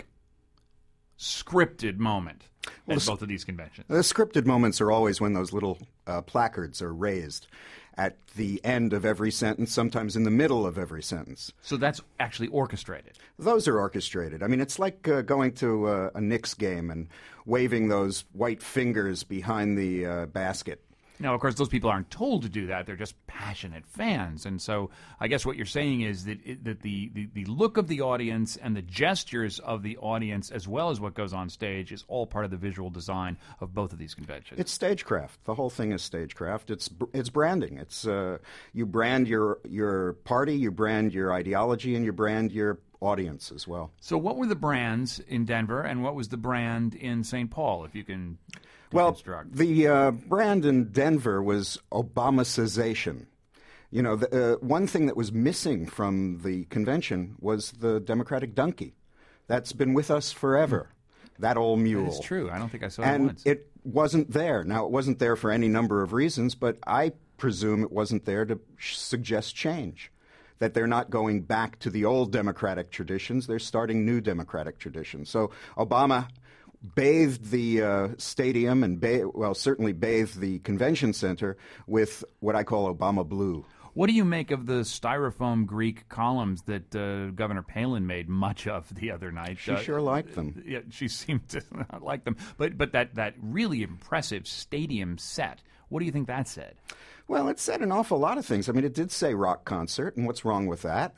scripted moment well, at both of these conventions? The scripted moments are always when those little uh, placards are raised at the end of every sentence, sometimes in the middle of every sentence. So that's actually orchestrated? Those are orchestrated. I mean, it's like uh, going to uh, a Knicks game and waving those white fingers behind the uh, basket. Now, of course, those people aren't told to do that. They're just passionate fans. And so I guess what you're saying is that it, that the, the, the look of the audience and the gestures of the audience, as well as what goes on stage, is all part of the visual design of both of these conventions. It's stagecraft. The whole thing is stagecraft. It's it's branding. It's uh, you brand your your party, you brand your ideology, and you brand your audience as well. So what were the brands in Denver, and what was the brand in Saint Paul, if you can... Well, the uh, brand in Denver was Obamacization. You know, the, uh, one thing that was missing from the convention was the Democratic donkey. That's been with us forever, mm. that old mule. That is true. I don't think I saw and it once. And it wasn't there. Now, it wasn't there for any number of reasons, but I presume it wasn't there to sh- suggest change, that they're not going back to the old Democratic traditions. They're starting new Democratic traditions. So Obama bathed the uh, stadium and, ba- well, certainly bathed the convention center with what I call Obama blue. What do you make of the styrofoam Greek columns that uh, Governor Palin made much of the other night? She uh, sure liked them. Yeah, she seemed to not like them. But but that, that really impressive stadium set, what do you think that said? Well, it said an awful lot of things. I mean, it did say rock concert, and what's wrong with that?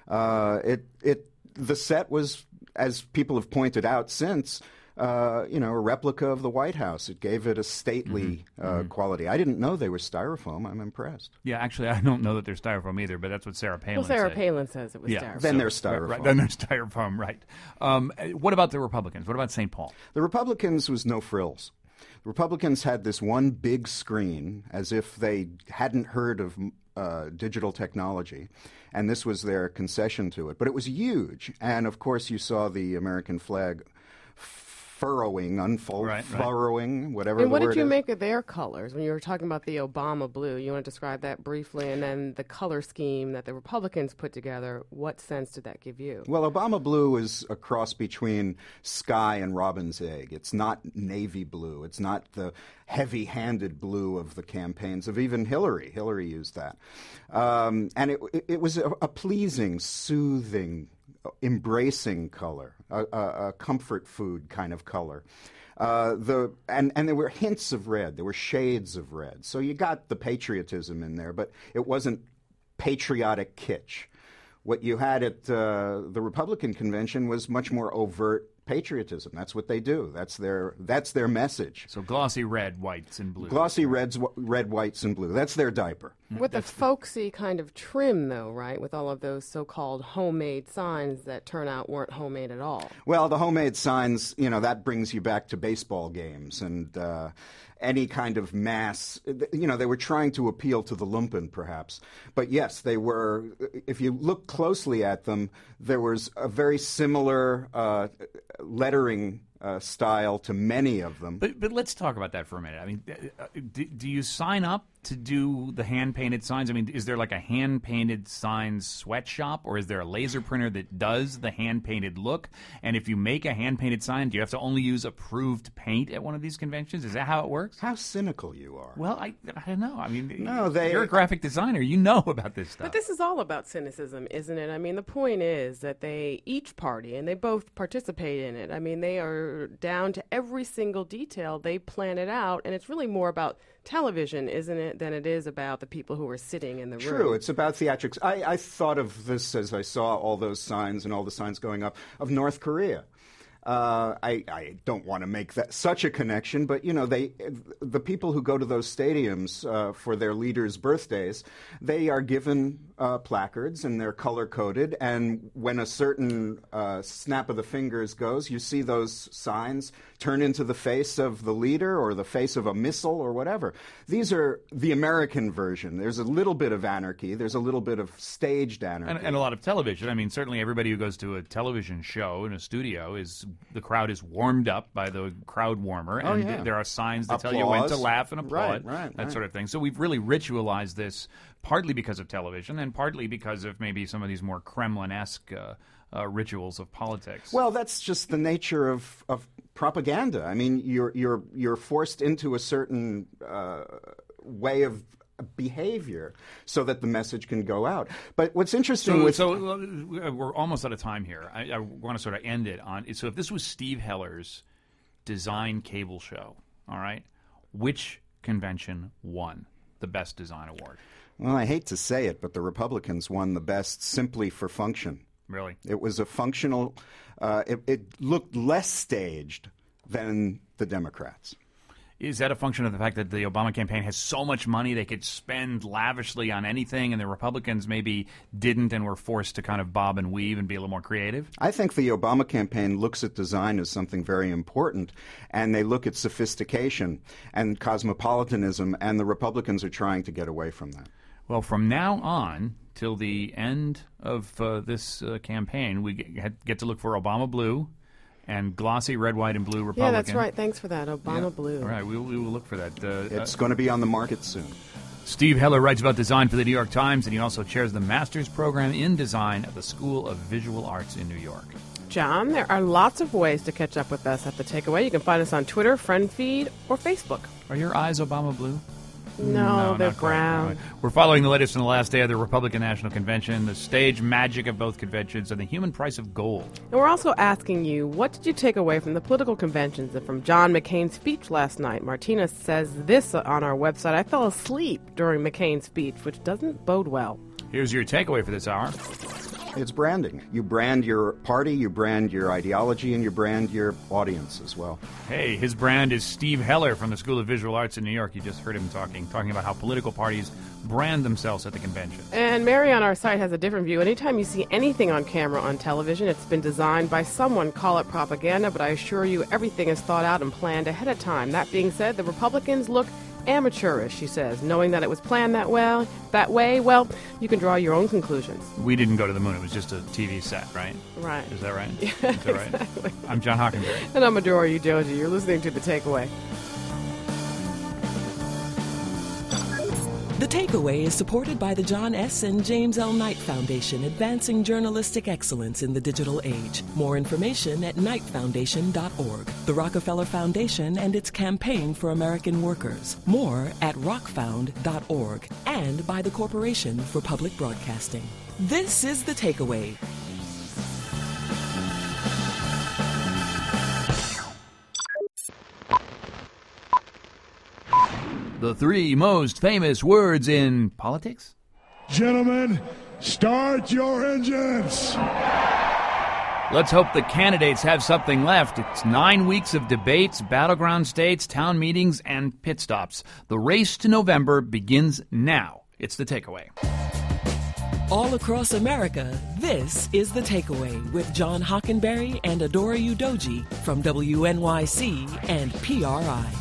Uh, it it the set was, as people have pointed out since, Uh, you know, a replica of the White House. It gave it a stately mm-hmm. uh, Mm-hmm. quality. I didn't know they were styrofoam. I'm impressed. Yeah, actually, I don't know that they're styrofoam either, but that's what Sarah Palin Well, Sarah said. Palin says it was yeah, styrofoam. Then so, they're styrofoam. Right, right, then they're styrofoam, right. Um, what about the Republicans? What about Saint Paul? The Republicans was no frills. The Republicans had this one big screen, as if they hadn't heard of uh, digital technology, and this was their concession to it. But it was huge, and of course you saw the American flag furrowing, unfold, right, furrowing, right. whatever and the what word did you is. make of their colors when you were talking about the Obama blue? You want to describe that briefly, and then the color scheme that the Republicans put together. What sense did that give you? Well, Obama blue is a cross between sky and robin's egg. It's not navy blue. It's not the heavy-handed blue of the campaigns of even Hillary. Hillary used that. Um, and it, it, it was a, a pleasing, soothing, embracing color, a, a, a comfort food kind of color. Uh, the and, and there were hints of red. There were shades of red. So you got the patriotism in there, but it wasn't patriotic kitsch. What you had at uh, the Republican convention was much more overt patriotism. That's what they do. That's their that's their message. So glossy red, whites, and blue. Glossy reds, red, whites, and blue. That's their diaper. With a folksy kind of trim, though, right? With all of those so-called homemade signs that turn out weren't homemade at all. Well, the homemade signs, you know, that brings you back to baseball games and uh, any kind of mass. You know, they were trying to appeal to the lumpen, perhaps. But yes, they were. If you look closely at them, there was a very similar uh, lettering uh, style to many of them. But but let's talk about that for a minute. I mean, uh, do, do you sign up to do the hand-painted signs? I mean, is there like a hand-painted signs sweatshop, or is there a laser printer that does the hand-painted look? And if you make a hand-painted sign, do you have to only use approved paint at one of these conventions? Is that how it works? How cynical you are. Well, I, I don't know. I mean, no, they, you're a graphic designer. You know about this stuff. But this is all about cynicism, isn't it? I mean, the point is that they, each party, and they both participate in it. I mean, they are down to every single detail. They plan it out, and it's really more about television, isn't it, than it is about the people who are sitting in the True, room. True, it's about theatrics. I, I thought of this as I saw all those signs and all the signs going up of North Korea. Uh, I, I don't want to make that such a connection, but you know, they, the people who go to those stadiums uh, for their leaders' birthdays, they are given uh, placards and they're color coded. And when a certain uh, snap of the fingers goes, you see those signs turn into the face of the leader or the face of a missile or whatever. These are the American version. There's a little bit of anarchy. There's a little bit of staged anarchy, and, and a lot of television. I mean, certainly everybody who goes to a television show in a studio is. The crowd is warmed up by the crowd warmer, and oh, yeah. th- there are signs that Applause. tell you when to laugh and applaud, right, right, that right. sort of thing. So we've really ritualized this partly because of television and partly because of maybe some of these more Kremlin-esque uh, uh, rituals of politics. Well, that's just the nature of, of propaganda. I mean, you're you're you're forced into a certain uh, way of behavior so that the message can go out. But what's interesting so, with... So uh, we're almost out of time here. I, I want to sort of end it on... So if this was Steve Heller's design cable show, all right, which convention won the Best Design Award? Well, I hate to say it, but the Republicans won the best simply for function. Really? It was a functional... Uh, it, it looked less staged than the Democrats. Is that a function of the fact that the Obama campaign has so much money they could spend lavishly on anything, and the Republicans maybe didn't and were forced to kind of bob and weave and be a little more creative? I think the Obama campaign looks at design as something very important, and they look at sophistication and cosmopolitanism, and the Republicans are trying to get away from that. Well, from now on till the end of uh, this uh, campaign, we get, get to look for Obama Blue and glossy red, white, and blue Republican. Yeah, that's right. Thanks for that. Obama yeah. Blue. All right, we will, we will look for that. Uh, it's uh, going to be on the market soon. Steve Heller writes about design for the New York Times, and he also chairs the master's program in design at the School of Visual Arts in New York. John, there are lots of ways to catch up with us at The Takeaway. You can find us on Twitter, Friend Feed, or Facebook. Are your eyes Obama blue? No, no they're brown. Quite. We're following the latest on the last day of the Republican National Convention, the stage magic of both conventions, and the human price of gold. And we're also asking you, what did you take away from the political conventions and from John McCain's speech last night? Martina says this on our website: I fell asleep during McCain's speech, which doesn't bode well. Here's your takeaway for this hour. It's branding. You brand your party, you brand your ideology, and you brand your audience as well. Hey, his brand is Steve Heller from the School of Visual Arts in New York. You just heard him talking, talking about how political parties brand themselves at the convention. And Mary on our site has a different view. Anytime you see anything on camera on television, it's been designed by someone. Call it propaganda, but I assure you everything is thought out and planned ahead of time. That being said, the Republicans look amateurish, she says, knowing that it was planned that well, that way. Well, you can draw your own conclusions. We didn't go to the moon. It was just a T V set, right? Right. Is that right? Yeah, Is that right? Exactly. I'm John Hockenberry. And I'm Adora Udoji. You're listening to The Takeaway. The Takeaway is supported by the John S. and James L. Knight Foundation, advancing journalistic excellence in the digital age. More information at knight foundation dot org. The Rockefeller Foundation and its campaign for American workers. More at rock found dot org. And by the Corporation for Public Broadcasting. This is The Takeaway. The three most famous words in politics? Gentlemen, start your engines! Let's hope the candidates have something left. It's nine weeks of debates, battleground states, town meetings, and pit stops. The race to November begins now. It's The Takeaway. All across America, this is The Takeaway with John Hockenberry and Adora Udoji from W N Y C and P R I.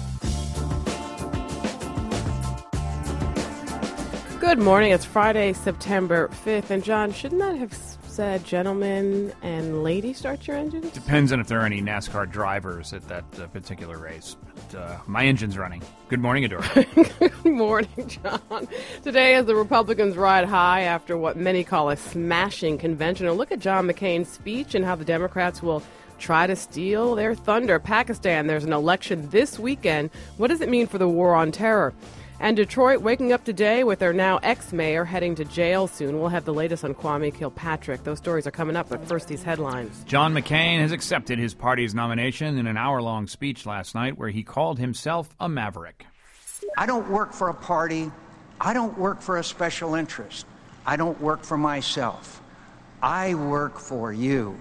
Good morning. It's Friday, September fifth. And John, shouldn't that have said, gentlemen and ladies, start your engines? Depends on if there are any NASCAR drivers at that uh, particular race. But uh, my engine's running. Good morning, Adora. Good morning, John. Today, as the Republicans ride high after what many call a smashing convention, a look at John McCain's speech and how the Democrats will try to steal their thunder. Pakistan, there's an election this weekend. What does it mean for the war on terror? And Detroit waking up today with their now ex-mayor heading to jail soon. We'll have the latest on Kwame Kilpatrick. Those stories are coming up, but first these headlines. John McCain has accepted his party's nomination in an hour-long speech last night where he called himself a maverick. I don't work for a party. I don't work for a special interest. I don't work for myself. I work for you.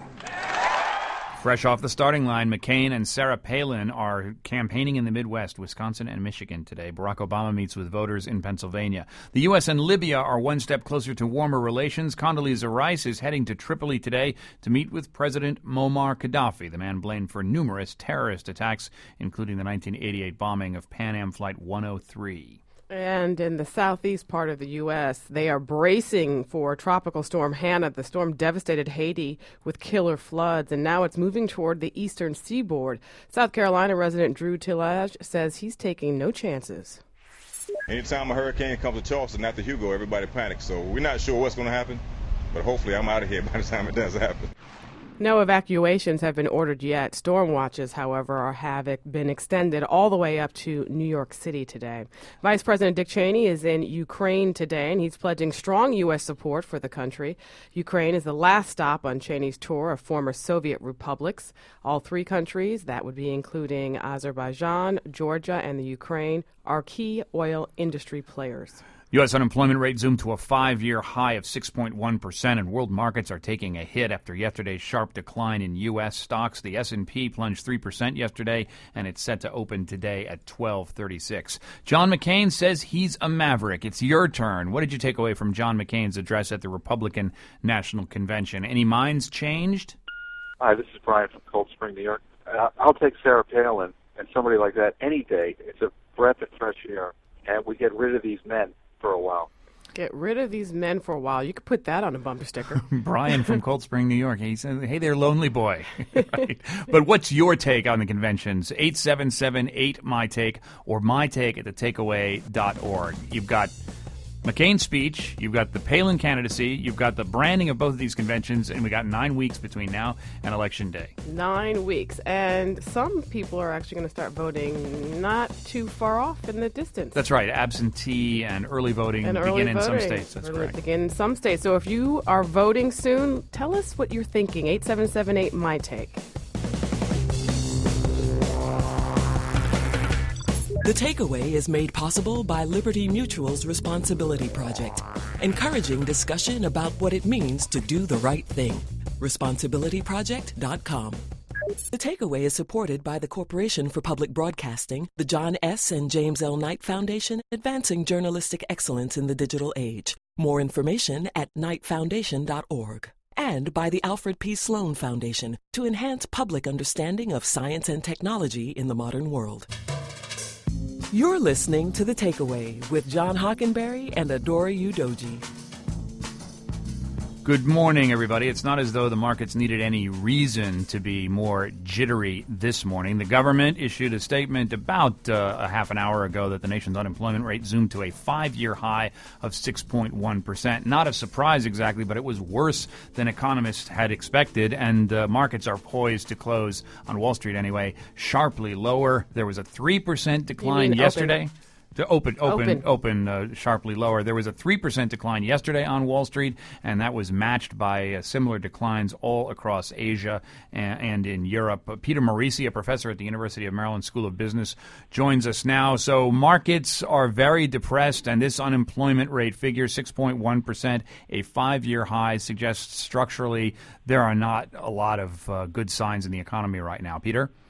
Fresh off the starting line, McCain and Sarah Palin are campaigning in the Midwest, Wisconsin and Michigan today. Barack Obama meets with voters in Pennsylvania. The U S and Libya are one step closer to warmer relations. Condoleezza Rice is heading to Tripoli today to meet with President Muammar Gaddafi, the man blamed for numerous terrorist attacks, including the nineteen eighty-eight bombing of Pan Am Flight one oh three. And in the southeast part of the U S, they are bracing for Tropical Storm Hannah. The storm devastated Haiti with killer floods, and now it's moving toward the eastern seaboard. South Carolina resident Drew Tillage says he's taking no chances. Anytime a hurricane comes to Charleston after Hugo, everybody panics. So we're not sure what's going to happen, but hopefully I'm out of here by the time it does happen. No evacuations have been ordered yet. Storm watches, however, are, have been extended all the way up to New York City today. Vice President Dick Cheney is in Ukraine today, and he's pledging strong U S support for the country. Ukraine is the last stop on Cheney's tour of former Soviet republics. All three countries, that would be including Azerbaijan, Georgia, and the Ukraine, are key oil industry players. U S unemployment rate zoomed to a five-year high of six point one percent, and world markets are taking a hit after yesterday's sharp decline in U S stocks. The S and P plunged three percent yesterday, and it's set to open today at twelve thirty-six. John McCain says he's a maverick. It's your turn. What did you take away from John McCain's address at the Republican National Convention? Any minds changed? Hi, this is Brian from Cold Spring, New York. Uh, I'll take Sarah Palin and somebody like that any day. It's a breath of fresh air, and we get rid of these men for a while. Get rid of these men for a while. You could put that on a bumper sticker. Brian from Cold Spring, New York. He said, hey there, lonely boy. Right. But what's your take on the conventions? eight seven seven eight, my take, or my take at the takeaway dot org. You've got McCain's speech, you've got the Palin candidacy, you've got the branding of both of these conventions, and we got nine weeks between now and Election Day. Nine weeks. And some people are actually going to start voting not too far off in the distance. That's right. Absentee and early voting and begin early in voting. some states. That's early correct. Begin in some states. So if you are voting soon, tell us what you're thinking. eight seven seven eight, my take. The Takeaway is made possible by Liberty Mutual's Responsibility Project, encouraging discussion about what it means to do the right thing. responsibility project dot com. The Takeaway is supported by the Corporation for Public Broadcasting, the John S. and James L. Knight Foundation, advancing journalistic excellence in the digital age. More information at knight foundation dot org. And by the Alfred P. Sloan Foundation, to enhance public understanding of science and technology in the modern world. You're listening to The Takeaway with John Hockenberry and Adora Udoji. Good morning, everybody. It's not as though the markets needed any reason to be more jittery this morning. The government issued a statement about uh, a half an hour ago that the nation's unemployment rate zoomed to a five-year high of six point one percent. Not a surprise exactly, but it was worse than economists had expected, and uh, markets are poised to close, on Wall Street anyway, sharply lower. There was a three percent decline yesterday. Open. To open, open, open, open uh, sharply lower. There was a three percent decline yesterday on Wall Street, and that was matched by uh, similar declines all across Asia and, and in Europe. Uh, Peter Morisi, a professor at the University of Maryland School of Business, joins us now. So markets are very depressed, and this unemployment rate figure, six point one percent, a five-year high, suggests structurally there are not a lot of uh, good signs in the economy right now. Peter?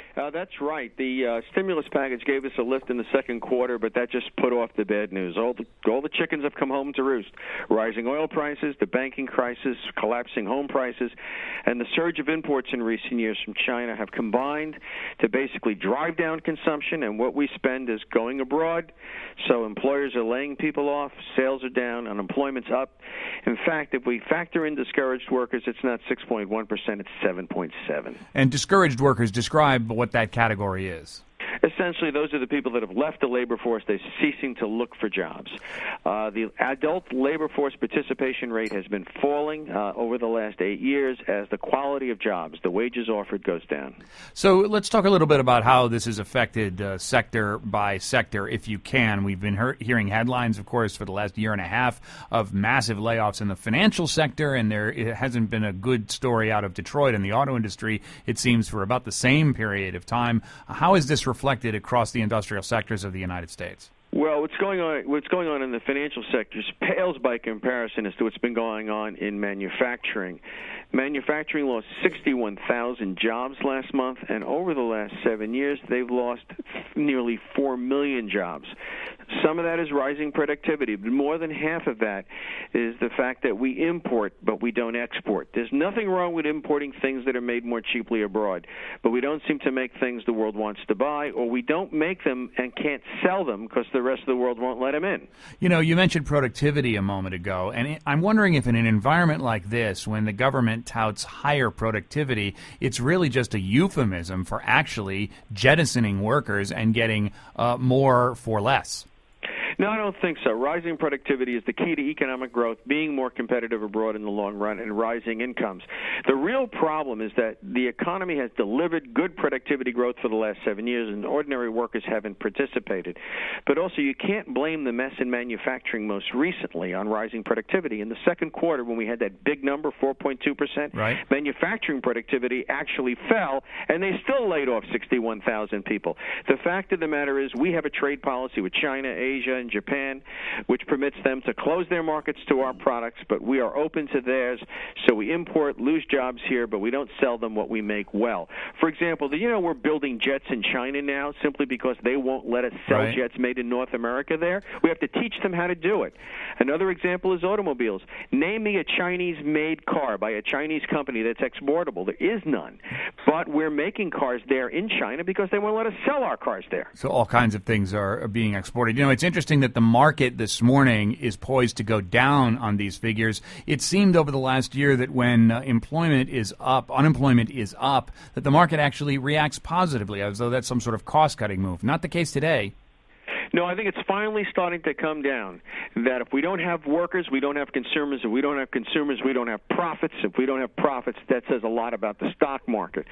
Uh, that's right. The uh, stimulus package gave us a lift in the second quarter, but that just put off the bad news. All the, all the chickens have come home to roost. Rising oil prices, the banking crisis, collapsing home prices, and the surge of imports in recent years from China have combined to basically drive down consumption, and what we spend is going abroad. So employers are laying people off, sales are down, unemployment's up. In fact, if we factor in discouraged workers, it's not six point one percent, it's seven point seven. And discouraged workers, describe what that category is. Essentially, those are the people that have left the labor force. They're ceasing to look for jobs. Uh, the adult labor force participation rate has been falling uh, over the last eight years as the quality of jobs, the wages offered, goes down. So let's talk a little bit about how this has affected uh, sector by sector, if you can. We've been he- hearing headlines, of course, for the last year and a half of massive layoffs in the financial sector, and there it hasn't been a good story out of Detroit in the auto industry, it seems, for about the same period of time. How is this reflected across the industrial sectors of the United States? Well, what's going on what's going on in the financial sectors pales by comparison as to what's been going on in manufacturing. Manufacturing lost sixty-one thousand jobs last month, and over the last seven years, they've lost nearly four million jobs. Some of that is rising productivity, but more than half of that is the fact that we import, but we don't export. There's nothing wrong with importing things that are made more cheaply abroad, but we don't seem to make things the world wants to buy, or we don't make them and can't sell them because the rest of the world won't let them in. You know, you mentioned productivity a moment ago, and I'm wondering if in an environment like this, when the government touts higher productivity, it's really just a euphemism for actually jettisoning workers and getting uh, more for less. No, I don't think so. Rising productivity is the key to economic growth, being more competitive abroad in the long run, and rising incomes. The real problem is that the economy has delivered good productivity growth for the last seven years, and ordinary workers haven't participated. But also, you can't blame the mess in manufacturing most recently on rising productivity. In the second quarter, when we had that big number, four point two percent, right, manufacturing productivity actually fell, and they still laid off sixty-one thousand people. The fact of the matter is we have a trade policy with China, Asia, and Japan, which permits them to close their markets to our products, but we are open to theirs, so we import, lose jobs here, but we don't sell them what we make well. For example, do you know we're building jets in China now simply because they won't let us sell right. jets made in North America there? We have to teach them how to do it. Another example is automobiles. Name me a Chinese-made car by a Chinese company that's exportable. There is none. But we're making cars there in China because they won't let us sell our cars there. So all kinds of things are being exported. You know, it's interesting that the market this morning is poised to go down on these figures. It seemed over the last year that when uh, employment is up, unemployment is up, that the market actually reacts positively, as though that's some sort of cost-cutting move. Not the case today. No, I think it's finally starting to come down that if we don't have workers, we don't have consumers. If we don't have consumers, we don't have profits. If we don't have profits, that says a lot about the stock market.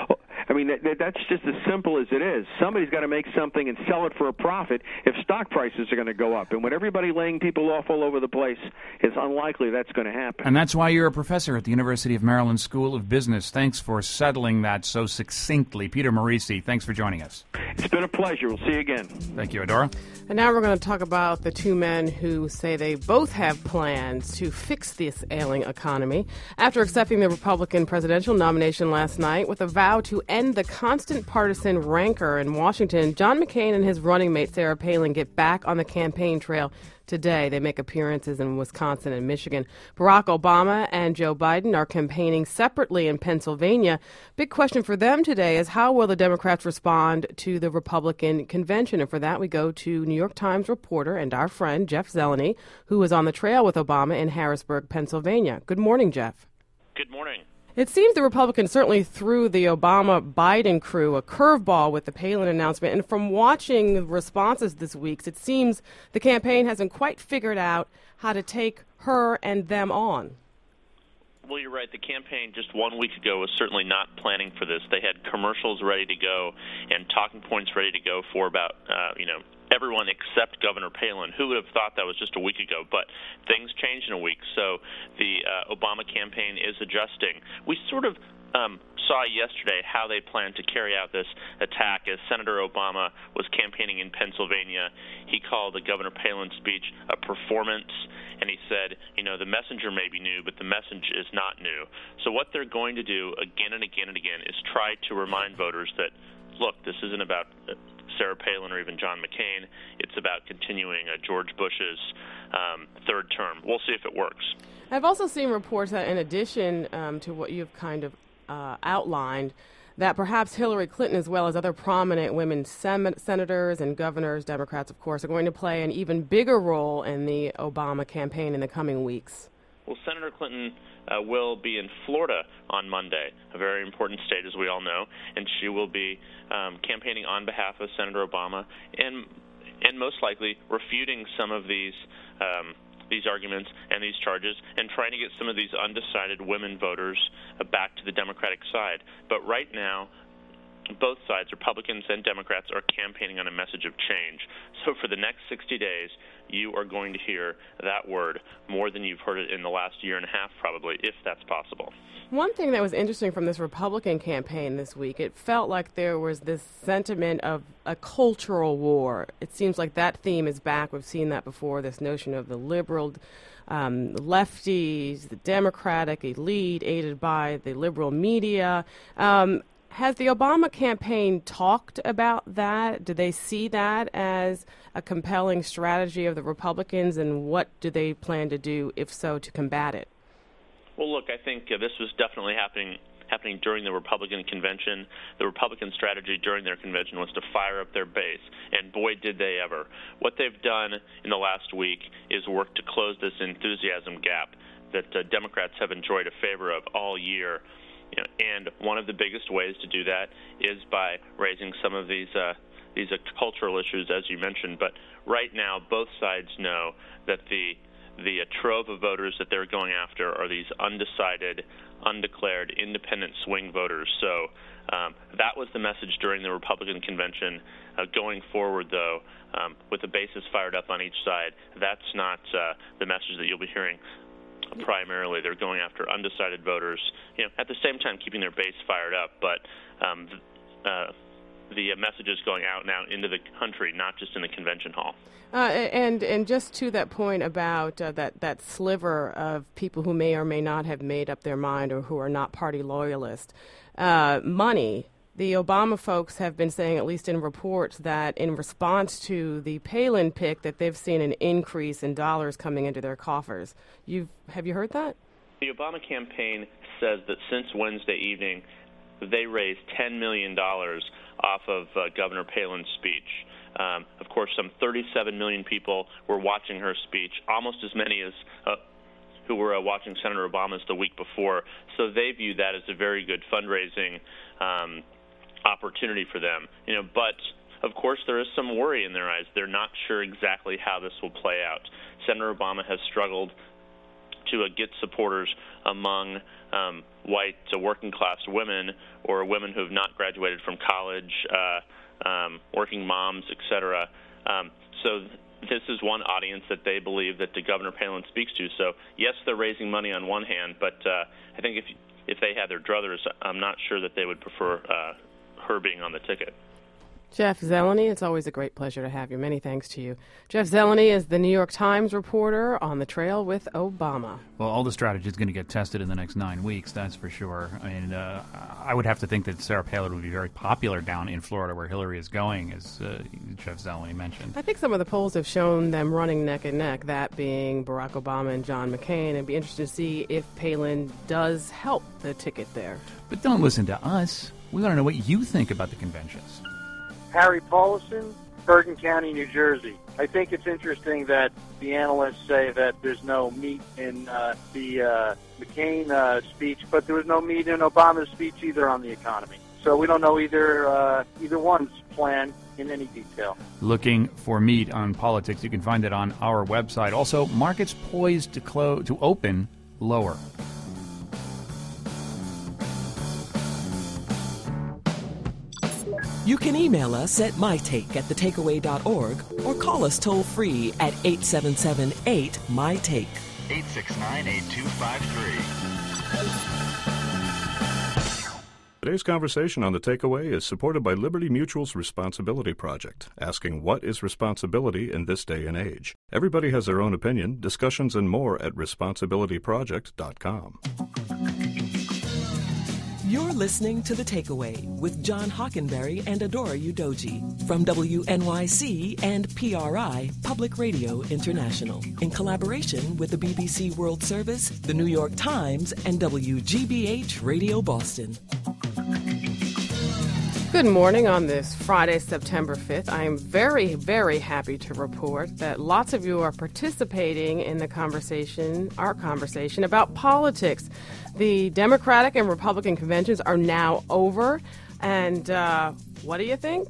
I mean, that, that's just as simple as it is. Somebody's got to make something and sell it for a profit if stock prices are going to go up. And with everybody laying people off all over the place, it's unlikely that's going to happen. And that's why you're a professor at the University of Maryland School of Business. Thanks for settling that so succinctly. Peter Morici, thanks for joining us. It's been a pleasure. We'll see you again. Thank you, Adora. And now we're going to talk about the two men who say they both have plans to fix this ailing economy. After accepting the Republican presidential nomination last night with a vow to end the constant partisan rancor in Washington, John McCain and his running mate Sarah Palin get back on the campaign trail today. They make appearances in Wisconsin and Michigan. Barack Obama and Joe Biden are campaigning separately in Pennsylvania. Big question for them today is how will the Democrats respond to the Republican convention? And for that, we go to New York Times reporter and our friend Jeff Zeleny, who was on the trail with Obama in Harrisburg, Pennsylvania. Good morning, Jeff. Good morning. It seems the Republicans certainly threw the Obama-Biden crew a curveball with the Palin announcement. And from watching responses this week, it seems the campaign hasn't quite figured out how to take her and them on. Well, you're right. The campaign just one week ago was certainly not planning for this. They had commercials ready to go and talking points ready to go for about, uh, you know, everyone except Governor Palin. Who would have thought that was just a week ago? But things change in a week, so the uh, Obama campaign is adjusting. We sort of um, saw yesterday how they plan to carry out this attack. As Senator Obama was campaigning in Pennsylvania, he called the Governor Palin speech a performance, and he said, you know, the messenger may be new, but the message is not new. So what they're going to do again and again and again is try to remind voters that look, this isn't about Sarah Palin or even John McCain. It's about continuing uh, George Bush's um, third term. We'll see if it works. I've also seen reports that in addition um, to what you've kind of uh, outlined, that perhaps Hillary Clinton, as well as other prominent women sem- senators and governors, Democrats, of course, are going to play an even bigger role in the Obama campaign in the coming weeks. Well, Senator Clinton uh, will be in Florida on Monday, a very important state, as we all know, and she will be um, campaigning on behalf of Senator Obama and, and most likely refuting some of these um, these arguments and these charges and trying to get some of these undecided women voters uh, back to the Democratic side. But right now, both sides, Republicans and Democrats, are campaigning on a message of change. So for the next sixty days, you are going to hear that word more than you've heard it in the last year and a half, probably, if that's possible. One thing that was interesting from this Republican campaign this week, it felt like there was this sentiment of a cultural war. It seems like that theme is back. We've seen that before, this notion of the liberal um, lefties, the Democratic elite, aided by the liberal media. Um, Has the Obama campaign talked about that? Do they see that as a compelling strategy of the Republicans, and what do they plan to do, if so, to combat it? Well, look, I think uh, this was definitely happening happening during the Republican convention. The Republican strategy during their convention was to fire up their base, and boy, did they ever. What they've done in the last week is work to close this enthusiasm gap that uh, Democrats have enjoyed a favor of all year. You know, and one of the biggest ways to do that is by raising some of these uh, these uh, cultural issues, as you mentioned. But right now, both sides know that the the uh, trove of voters that they're going after are these undecided, undeclared, independent swing voters. So um, that was the message during the Republican convention. Uh, going forward, though, um, with the bases fired up on each side, that's not uh, the message that you'll be hearing. Primarily, they're going after undecided voters, you know, at the same time keeping their base fired up. But um, uh, the message is going out now into the country, not just in the convention hall. Uh, and and just to that point about uh, that, that sliver of people who may or may not have made up their mind or who are not party loyalists, uh, money. The Obama folks have been saying, at least in reports, that in response to the Palin pick, that they've seen an increase in dollars coming into their coffers. You've, have you heard that? The Obama campaign says that since Wednesday evening, they raised ten million dollars off of uh, Governor Palin's speech. Um, of course, some thirty-seven million people were watching her speech, almost as many as uh, who were uh, watching Senator Obama's the week before. So they view that as a very good fundraising um opportunity for them, you know, but of course there is some worry in their eyes. They're not sure exactly how this will play out. Senator Obama has struggled to uh, get supporters among um, white uh, working class women or women who have not graduated from college, uh, um, working moms, et cetera. Um, so this is one audience that they believe that the Governor Palin speaks to. So yes, they're raising money on one hand, but uh, I think if if they had their druthers, I'm not sure that they would prefer uh, her being on the ticket. Jeff Zeleny, it's always a great pleasure to have you. Many thanks to you. Jeff Zeleny is the New York Times reporter on the trail with Obama. Well, all the strategy is going to get tested in the next nine weeks, that's for sure. I mean, uh, I would have to think that Sarah Palin would be very popular down in Florida where Hillary is going, as uh, Jeff Zeleny mentioned. I think some of the polls have shown them running neck and neck, that being Barack Obama and John McCain. It'd be interesting to see if Palin does help the ticket there. But don't listen to us. We want to know what you think about the conventions. Harry Paulson, Bergen County, New Jersey. I think it's interesting that the analysts say that there's no meat in uh, the uh, McCain uh, speech, but there was no meat in Obama's speech either on the economy. So we don't know either uh, either one's plan in any detail. Looking for meat on politics, you can find it on our website. Also, markets poised to close to open lower. You can email us at mytake at the takeaway dot org or call us toll-free at eight seven seven eight M Y Take. eight six nine, eight two five three. Today's conversation on The Takeaway is supported by Liberty Mutual's Responsibility Project, asking what is responsibility in this day and age. Everybody has their own opinion. Discussions and more at responsibility project dot com. You're listening to The Takeaway with John Hockenberry and Adora Udoji from W N Y C and P R I Public Radio International in collaboration with the B B C World Service, the New York Times, and W G B H Radio Boston. Good morning on this Friday, September fifth. I am very, very happy to report that lots of you are participating in the conversation, our conversation about politics. The Democratic and Republican conventions are now over. And uh, what do you think?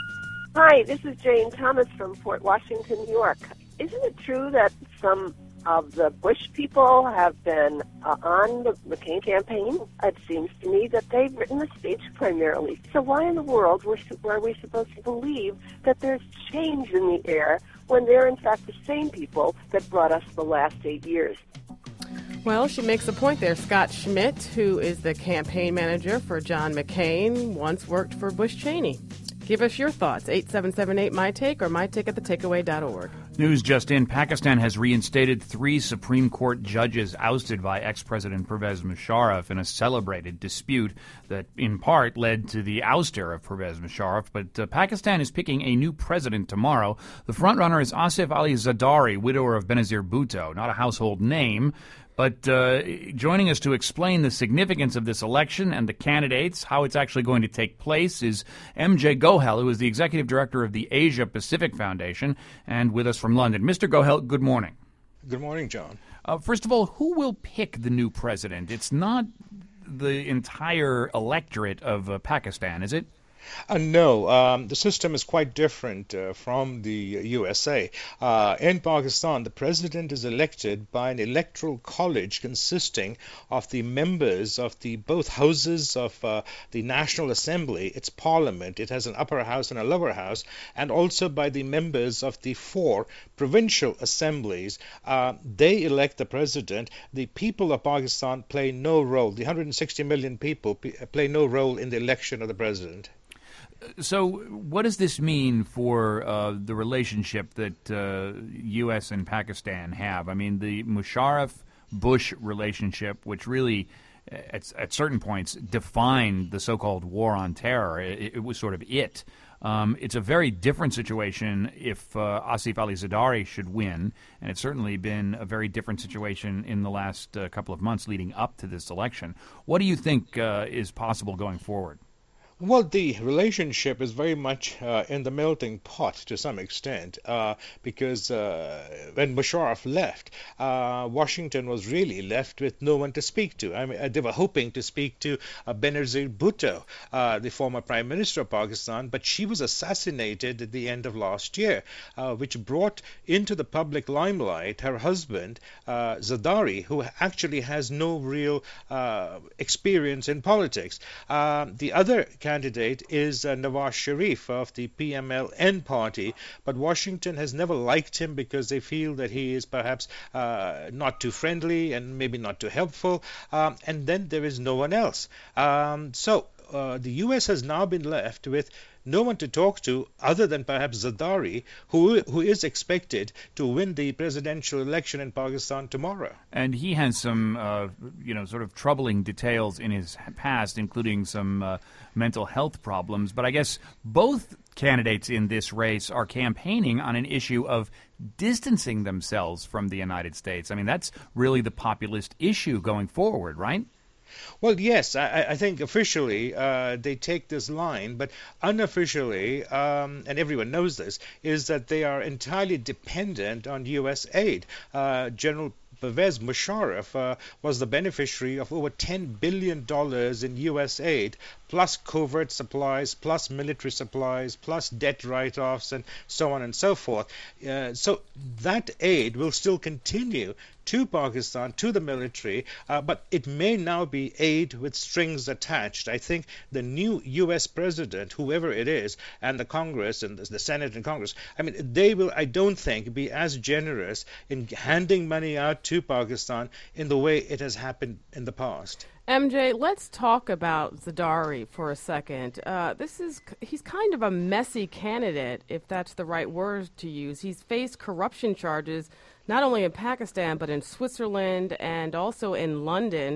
Hi, this is Jane Thomas from Fort Washington, New York. Isn't it true that some of the Bush people have been uh, on the McCain campaign? It seems to me that they've written the speech primarily. So why in the world were, were we supposed to believe that there's change in the air when they're in fact the same people that brought us the last eight years? Well, she makes a point there. Scott Schmidt, who is the campaign manager for John McCain, once worked for Bush Cheney. Give us your thoughts, eight seven seven eight, my take or my take at the takeaway dot org. News just in. Pakistan has reinstated three Supreme Court judges ousted by ex-President Pervez Musharraf in a celebrated dispute that in part led to the ouster of Pervez Musharraf. But uh, Pakistan is picking a new president tomorrow. The frontrunner is Asif Ali Zardari, widower of Benazir Bhutto, not a household name. But uh, joining us to explain the significance of this election and the candidates, how it's actually going to take place, is M J Gohel, who is the executive director of the Asia Pacific Foundation, and with us from London. Mister Gohel, good morning. Good morning, John. Uh, first of all, who will pick the new president? It's not the entire electorate of uh, Pakistan, is it? Uh, no, um, the system is quite different uh, from the U S A. Uh, in Pakistan, the president is elected by an electoral college consisting of the members of the both houses of uh, the National Assembly, its parliament. It has an upper house and a lower house, and also by the members of the four provincial assemblies. Uh, they elect the president. The people of Pakistan play no role. The one hundred sixty million people p- play no role in the election of the president. So what does this mean for uh, the relationship that uh, U S and Pakistan have? I mean, the Musharraf-Bush relationship, which really at, at certain points defined the so-called war on terror, it, it was sort of it. Um, it's a very different situation if uh, Asif Ali Zardari should win, and it's certainly been a very different situation in the last uh, couple of months leading up to this election. What do you think uh, is possible going forward? Well, the relationship is very much uh, in the melting pot to some extent uh, because uh, when Musharraf left, uh, Washington was really left with no one to speak to. I mean, they were hoping to speak to uh, Benazir Bhutto, uh, the former Prime Minister of Pakistan, but she was assassinated at the end of last year, uh, which brought into the public limelight her husband, uh, Zardari, who actually has no real uh, experience in politics. Uh, the other candidate is uh, Nawaz Sharif of the P M L N party, but Washington has never liked him because they feel that he is perhaps uh, not too friendly and maybe not too helpful. Um, and then there is no one else. Um, so uh, the U S has now been left with no one to talk to other than perhaps Zardari, who who is expected to win the presidential election in Pakistan tomorrow. And he has some, uh, you know, sort of troubling details in his past, including some uh, mental health problems. But I guess both candidates in this race are campaigning on an issue of distancing themselves from the United States. I mean, that's really the populist issue going forward, right? Well, yes, I, I think officially uh, they take this line, but unofficially, um, and everyone knows this, is that they are entirely dependent on U S aid. Uh, General Pervez Musharraf uh, was the beneficiary of over ten billion dollars in U S aid, plus covert supplies, plus military supplies, plus debt write-offs, and so on and so forth. Uh, so that aid will still continue to Pakistan, to the military, uh, but it may now be aid with strings attached. I think the new U S president, whoever it is, and the Congress and the Senate and Congress, I mean, they will, I don't think, be as generous in handing money out to Pakistan in the way it has happened in the past. M J, let's talk about Zardari for a second. Uh, this is he's kind of a messy candidate, if that's the right word to use. He's faced corruption charges not only in Pakistan but in Switzerland and also in London.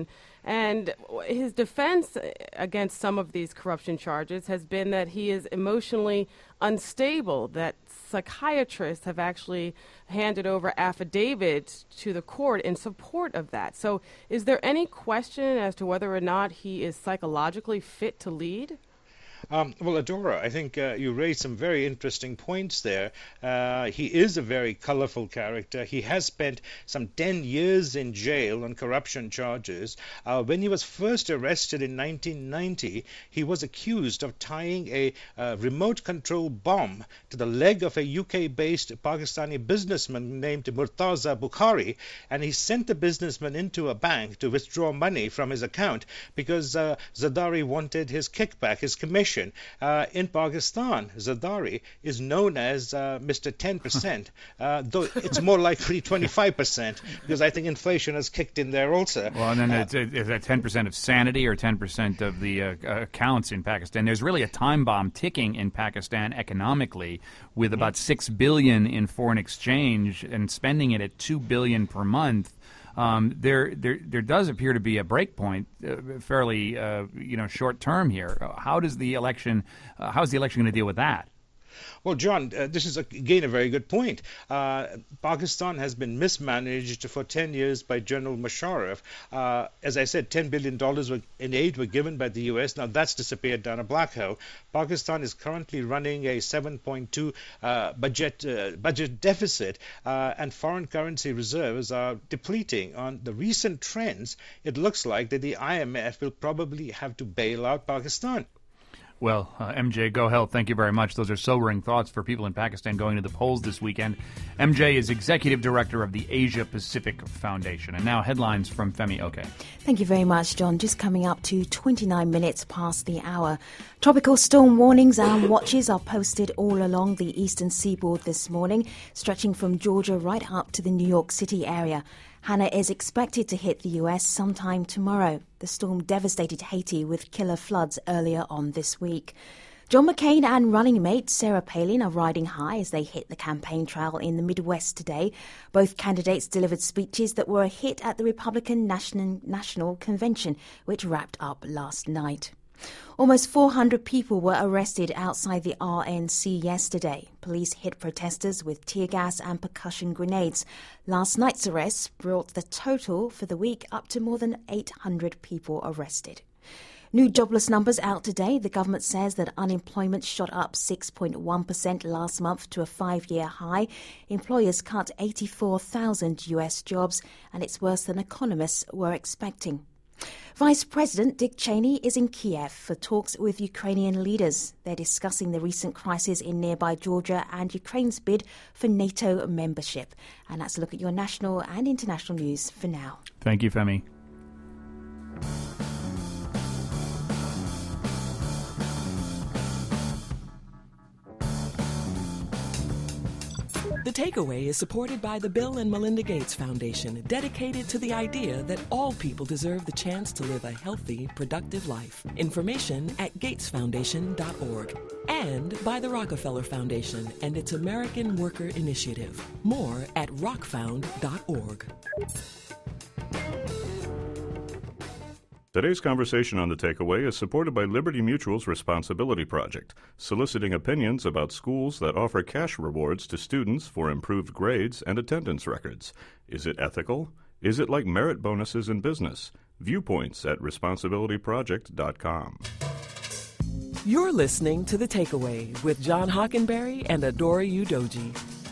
And his defense against some of these corruption charges has been that he is emotionally unstable, that psychiatrists have actually handed over affidavits to the court in support of that. So is there any question as to whether or not he is psychologically fit to lead? Um, well, Adora, I think uh, you raised some very interesting points there. Uh, he is a very colorful character. He has spent some ten years in jail on corruption charges. Uh, when he was first arrested in nineteen ninety, he was accused of tying a uh, remote control bomb to the leg of a U K-based Pakistani businessman named Murtaza Bukhari, and he sent the businessman into a bank to withdraw money from his account because uh, Zardari wanted his kickback, his commission. Uh, in Pakistan, Zardari is known as uh, Mister ten percent, uh, though it's more likely twenty-five percent, because I think inflation has kicked in there also. Well, and then uh, it's, is that ten percent of sanity or ten percent of the uh, accounts in Pakistan? There's really a time bomb ticking in Pakistan economically, with about six billion dollars in foreign exchange and spending it at two billion dollars per month. Um, there, there, there does appear to be a break point, uh, fairly, uh, you know, short term here. How does the election? Uh, how is the election going to deal with that? Well, John, uh, this is, again, a very good point. Uh, Pakistan has been mismanaged for ten years by General Musharraf. Uh, as I said, ten billion dollars were, in aid were given by the U S. Now, that's disappeared down a black hole. Pakistan is currently running a seven point two uh, budget uh, budget deficit, uh, and foreign currency reserves are depleting. On the recent trends, it looks like that the I M F will probably have to bail out Pakistan. Well, uh, M J Gohel, thank you very much. Those are sobering thoughts for people in Pakistan going to the polls this weekend. M J is Executive Director of the Asia Pacific Foundation. And now headlines from Femi Oke. Thank you very much, John. Just coming up to twenty-nine minutes past the hour. Tropical storm warnings and watches are posted all along the eastern seaboard this morning, stretching from Georgia right up to the New York City area. Hannah is expected to hit the U S sometime tomorrow. The storm devastated Haiti with killer floods earlier on this week. John McCain and running mate Sarah Palin are riding high as they hit the campaign trail in the Midwest today. Both candidates delivered speeches that were a hit at the Republican National, National Convention, which wrapped up last night. Almost four hundred people were arrested outside the R N C yesterday. Police hit protesters with tear gas and percussion grenades. Last night's arrests brought the total for the week up to more than eight hundred people arrested. New jobless numbers out today. The government says that unemployment shot up six point one percent last month to a five-year high. Employers cut eighty-four thousand U S jobs, and it's worse than economists were expecting. Vice President Dick Cheney is in Kiev for talks with Ukrainian leaders. They're discussing the recent crisis in nearby Georgia and Ukraine's bid for NATO membership. And that's a look at your national and international news for now. Thank you, Femi. The Takeaway is supported by the Bill and Melinda Gates Foundation, dedicated to the idea that all people deserve the chance to live a healthy, productive life. Information at gates foundation dot org. And by the Rockefeller Foundation and its American Worker Initiative. More at rock found dot org. Today's conversation on The Takeaway is supported by Liberty Mutual's Responsibility Project, soliciting opinions about schools that offer cash rewards to students for improved grades and attendance records. Is it ethical? Is it like merit bonuses in business? Viewpoints at responsibility project dot com. You're listening to The Takeaway with John Hockenberry and Adora Udoji.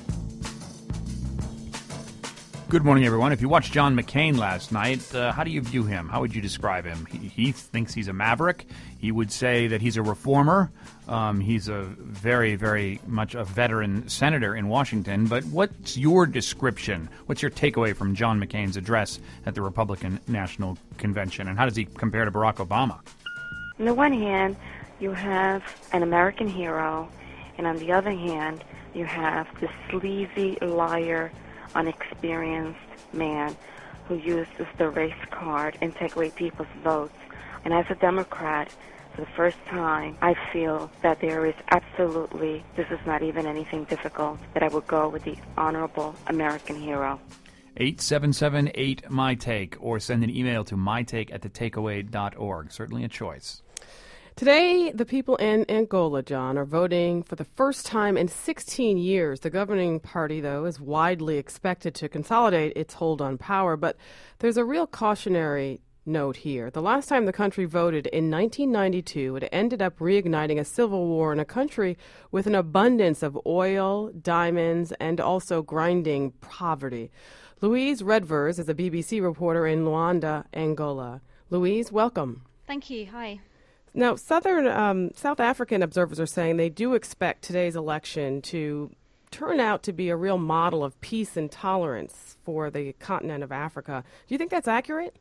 Good morning, everyone. If you watched John McCain last night, uh, how do you view him? How would you describe him? He, he thinks he's a maverick. He would say that he's a reformer. Um, he's a very, very much a veteran senator in Washington. But what's your description? What's your takeaway from John McCain's address at the Republican National Convention? And how does he compare to Barack Obama? On the one hand, you have an American hero, and on the other hand, you have the sleazy liar, unexperienced man who uses the race card and take away people's votes. And as a Democrat, for the first time, I feel that there is absolutely, this is not even anything difficult, that I would go with the honorable American hero. eight seven seven eight, M Y take, or send an email to mytake at the takeaway dot org. Certainly a choice. Today, the people in Angola, John, are voting for the first time in sixteen years. The governing party, though, is widely expected to consolidate its hold on power, but there's a real cautionary note here. The last time the country voted in nineteen ninety-two, it ended up reigniting a civil war in a country with an abundance of oil, diamonds, and also grinding poverty. Louise Redvers is a B B C reporter in Luanda, Angola. Louise, welcome. Thank you. Hi. Now, Southern um, South African observers are saying they do expect today's election to turn out to be a real model of peace and tolerance for the continent of Africa. Do you think that's accurate?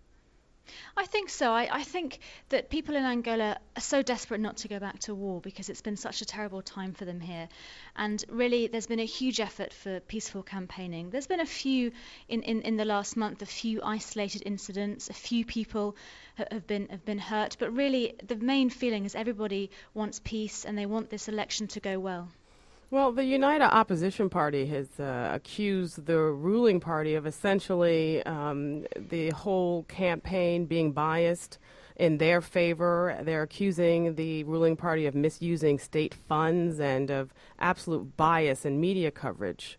I think so. I, I think that people in Angola are so desperate not to go back to war because it's been such a terrible time for them here. And really, there's been a huge effort for peaceful campaigning. There's been a few in, in, in the last month, a few isolated incidents, a few people have been have been hurt. But really, the main feeling is everybody wants peace and they want this election to go well. Well, the United Opposition Party has uh, accused the ruling party of essentially um, the whole campaign being biased in their favor. They're accusing the ruling party of misusing state funds and of absolute bias in media coverage.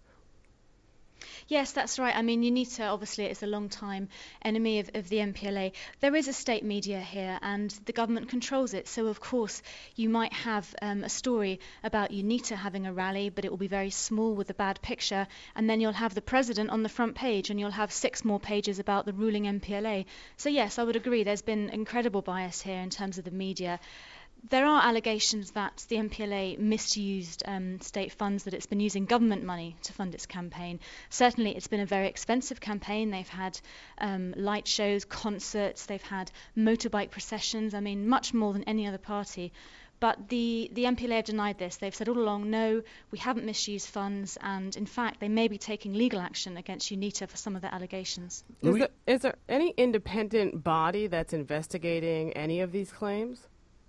Yes, that's right. I mean, UNITA obviously is a long-time enemy of, of the M P L A. There is a state media here and the government controls it. So, of course, you might have um, a story about UNITA having a rally, but it will be very small with a bad picture. And then you'll have the president on the front page and you'll have six more pages about the ruling M P L A. So, yes, I would agree. There's been incredible bias here in terms of the media. There are allegations that the M P L A misused um, state funds, that it's been using government money to fund its campaign. Certainly, it's been a very expensive campaign. They've had um, light shows, concerts, they've had motorbike processions, I mean, much more than any other party. But the, the M P L A have denied this. They've said all along, no, we haven't misused funds, and in fact, they may be taking legal action against UNITA for some of their allegations. Is there, is there any independent body that's investigating any of these claims?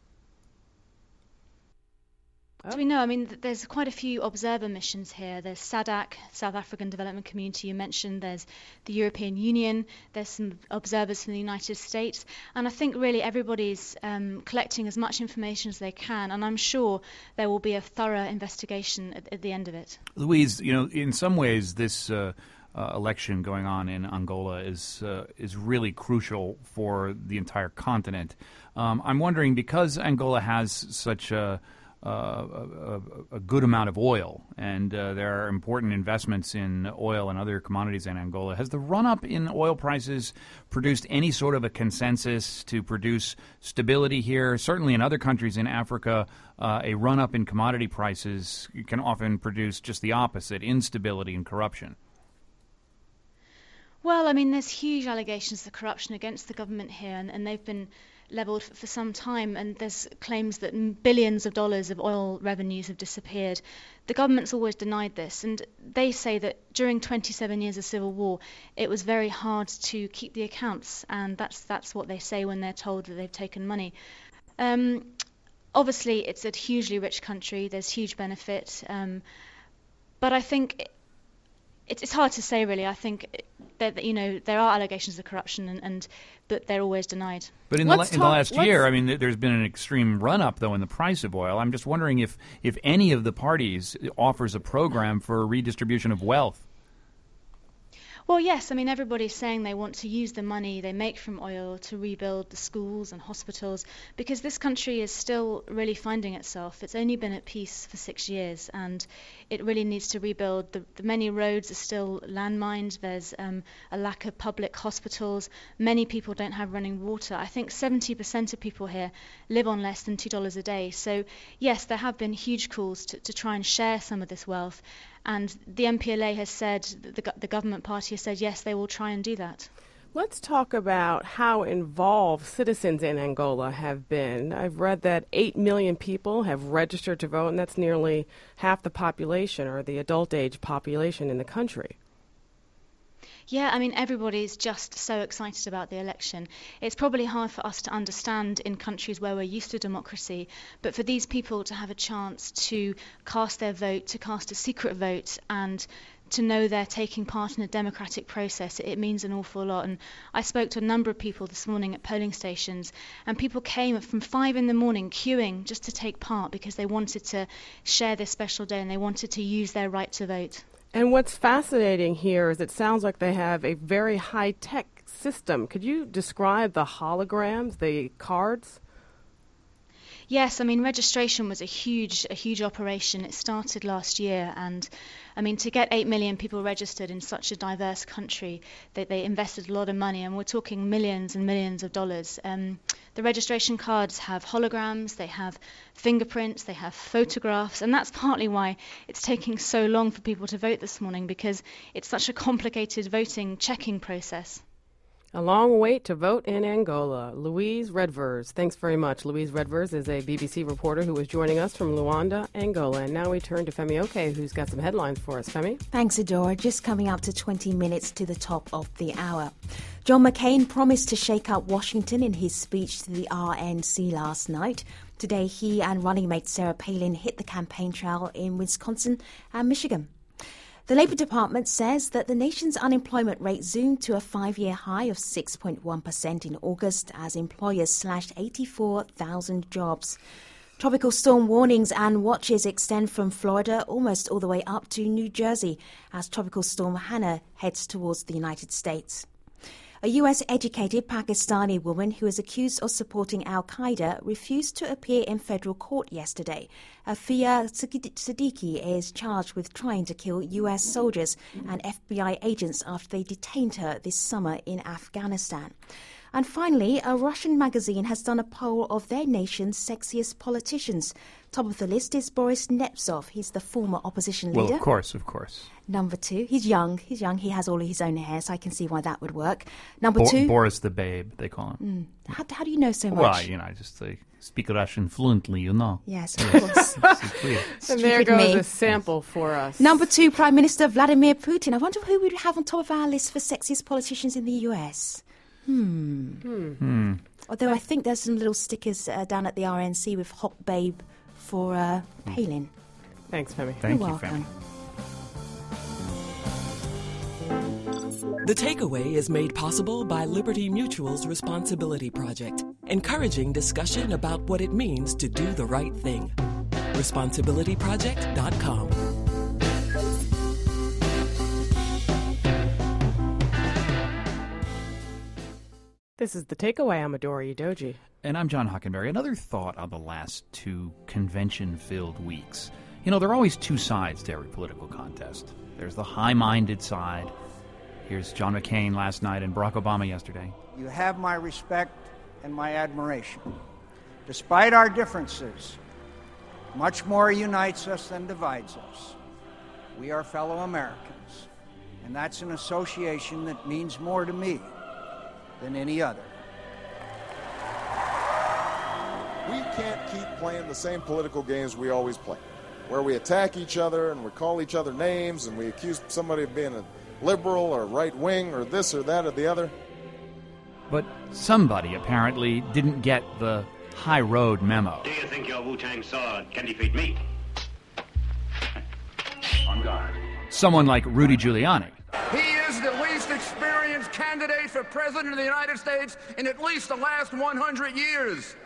Do we know? I mean, th- there's quite a few observer missions here. There's SADC, South African Development Community, you mentioned. There's the European Union. There's some observers from the United States. And I think really everybody's um, collecting as much information as they can. And I'm sure there will be a thorough investigation at, at the end of it. Louise, you know, in some ways, this uh, uh, election going on in Angola is uh, is really crucial for the entire continent. Um, I'm wondering, because Angola has such a Uh, a, a good amount of oil, and uh, there are important investments in oil and other commodities in Angola. Has the run-up in oil prices produced any sort of a consensus to produce stability here? Certainly in other countries in Africa, uh, a run-up in commodity prices can often produce just the opposite, instability and corruption. Well, I mean, there's huge allegations of corruption against the government here, and, and they've been levelled for, for some time, and there's claims that billions of dollars of oil revenues have disappeared. The government's always denied this, and they say that during twenty-seven years of civil war, it was very hard to keep the accounts, and that's that's what they say when they're told that they've taken money. Um, obviously, it's a hugely rich country. There's huge benefit, um, but I think It's, it's hard to say, really. I think that, you know, there are allegations of corruption, and, and but they're always denied. But in, the, in the last year, I mean, there's been an extreme run-up, though, in the price of oil. I'm just wondering if, if any of the parties offers a program for redistribution of wealth. Well, yes. I mean, everybody's saying they want to use the money they make from oil to rebuild the schools and hospitals, because this country is still really finding itself. It's only been at peace for six years, and it really needs to rebuild. The, the many roads are still landmined. There's um, a lack of public hospitals. Many people don't have running water. I think seventy percent of people here live on less than two dollars a day. So, yes, there have been huge calls to, to try and share some of this wealth. And the M P L A has said, the, the government party has said, yes, they will try and do that. Let's talk about how involved citizens in Angola have been. I've read that eight million people have registered to vote, and that's nearly half the population, or the adult age population in the country. Yeah, I mean, everybody's just so excited about the election. It's probably hard for us to understand in countries where we're used to democracy, but for these people to have a chance to cast their vote, to cast a secret vote, and to know they're taking part in a democratic process, it means an awful lot. And I spoke to a number of people this morning at polling stations, and people came from five in the morning queuing just to take part because they wanted to share this special day and they wanted to use their right to vote. And what's fascinating here is it sounds like they have a very high-tech system. Could you describe the holograms, the cards? Yes, I mean, registration was a huge, a huge operation. It started last year, and I mean, to get eight million people registered in such a diverse country, they, they invested a lot of money, and we're talking millions and millions of dollars. Um, the registration cards have holograms, they have fingerprints, they have photographs, and that's partly why it's taking so long for people to vote this morning, because it's such a complicated voting checking process. A long wait to vote in Angola. Louise Redvers. Thanks very much. Louise Redvers is a B B C reporter who was joining us from Luanda, Angola. And now we turn to Femi Oke, who's got some headlines for us. Femi? Thanks, Adora. Just coming up to twenty minutes to the top of the hour. John McCain promised to shake up Washington in his speech to the R N C last night. Today, he and running mate Sarah Palin hit the campaign trail in Wisconsin and Michigan. The Labour Department says that the nation's unemployment rate zoomed to a five-year high of six point one percent in August as employers slashed eighty-four thousand jobs. Tropical storm warnings and watches extend from Florida almost all the way up to New Jersey as Tropical Storm Hannah heads towards the United States. A U S-educated Pakistani woman who is accused of supporting al-Qaeda refused to appear in federal court yesterday. Afia Siddiqui is charged with trying to kill U S soldiers and F B I agents after they detained her this summer in Afghanistan. And finally, a Russian magazine has done a poll of their nation's sexiest politicians. Top of the list is Boris Nemtsov. He's the former opposition leader. Well, of course, of course. Number two, he's young. He's young. He has all of his own hair, so I can see why that would work. Number Bo- two... Boris the Babe, they call him. Mm. How, how do you know so much? Well, you know, I just uh, speak Russian fluently, you know. Yes, of course. And there goes me. a sample for us. Number two, Prime Minister Vladimir Putin. I wonder who we'd have on top of our list for sexiest politicians in the U S. Hmm. Hmm. Hmm. Although I think there's some little stickers uh, down at the R N C with Hot Babe for uh, Palin. Thanks, Femi. Thank You're you, welcome. The Takeaway is made possible by Liberty Mutual's Responsibility Project, encouraging discussion about what it means to do the right thing. responsibility project dot com. This is The Takeaway. I'm Adora Udoji. And I'm John Hockenberry. Another thought on the last two convention-filled weeks. You know, there are always two sides to every political contest. There's the high-minded side. Here's John McCain last night and Barack Obama yesterday. You have my respect and my admiration. Despite our differences, much more unites us than divides us. We are fellow Americans, and that's an association that means more to me than any other. We can't keep playing the same political games we always play, where we attack each other and we call each other names and we accuse somebody of being a liberal or right-wing or this or that or the other. But somebody apparently didn't get the high road memo. Do you think your Wu-Tang sword can defeat me? On guard. Someone like Rudy Giuliani. He is the least experienced candidate for president of the United States in at least the last one hundred years.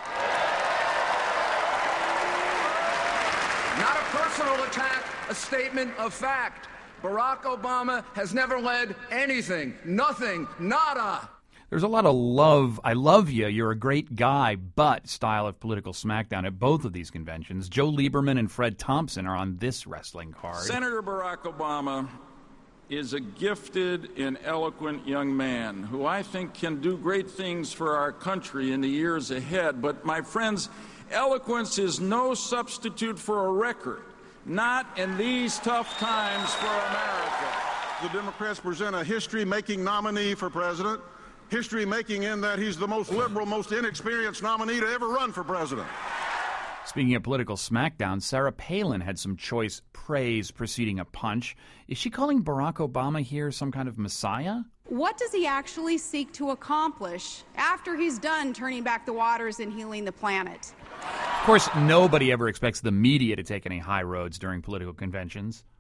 Not a personal attack, a statement of fact. Barack Obama has never led anything, nothing, nada. There's a lot of love, I love you, you're a great guy, but style of political smackdown at both of these conventions. Joe Lieberman and Fred Thompson are on this wrestling card. Senator Barack Obama is a gifted and eloquent young man who I think can do great things for our country in the years ahead. But, my friends, eloquence is no substitute for a record, not in these tough times for America. The Democrats present a history-making nominee for president. History-making in that he's the most liberal, most inexperienced nominee to ever run for president. Speaking of political smackdown, Sarah Palin had some choice praise preceding a punch. Is she calling Barack Obama here some kind of messiah? What does he actually seek to accomplish after he's done turning back the waters and healing the planet? Of course, nobody ever expects the media to take any high roads during political conventions.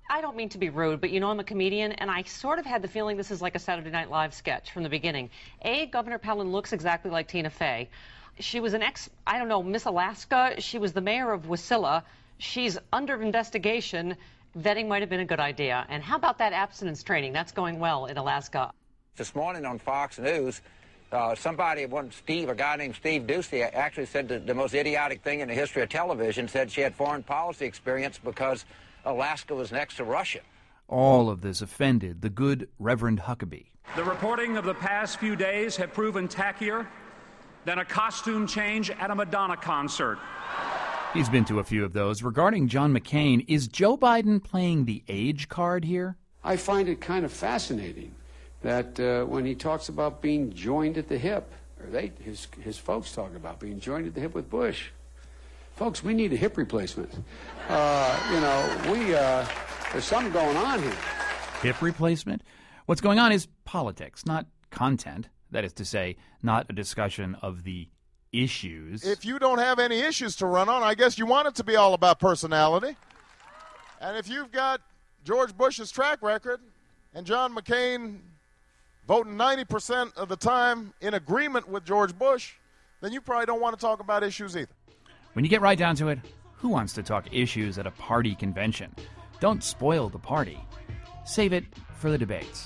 I don't mean to be rude, but you know I'm a comedian, and I sort of had the feeling this is like a Saturday Night Live sketch from the beginning. A, Governor Palin looks exactly like Tina Fey. She was an ex, I don't know, Miss Alaska. She was the mayor of Wasilla. She's under investigation. Vetting might have been a good idea. And how about that abstinence training? That's going well in Alaska. This morning on Fox News, uh, somebody, one Steve, a guy named Steve Doocy, actually said the, the most idiotic thing in the history of television, said she had foreign policy experience because Alaska was next to Russia. All of this offended the good Reverend Huckabee. The reporting of the past few days have proven tackier than a costume change at a Madonna concert. He's been to a few of those. Regarding John McCain, is Joe Biden playing the age card here? I find it kind of fascinating that uh, when he talks about being joined at the hip, or they, his, his folks talk about being joined at the hip with Bush. Folks, we need a hip replacement. Uh, you know, we uh, there's something going on here. Hip replacement? What's going on is politics, not content. That is to say, not a discussion of the issues. If you don't have any issues to run on, I guess you want it to be all about personality. And if you've got George Bush's track record and John McCain voting ninety percent of the time in agreement with George Bush, then you probably don't want to talk about issues either. When you get right down to it, who wants to talk issues at a party convention? Don't spoil the party. Save it for the debates.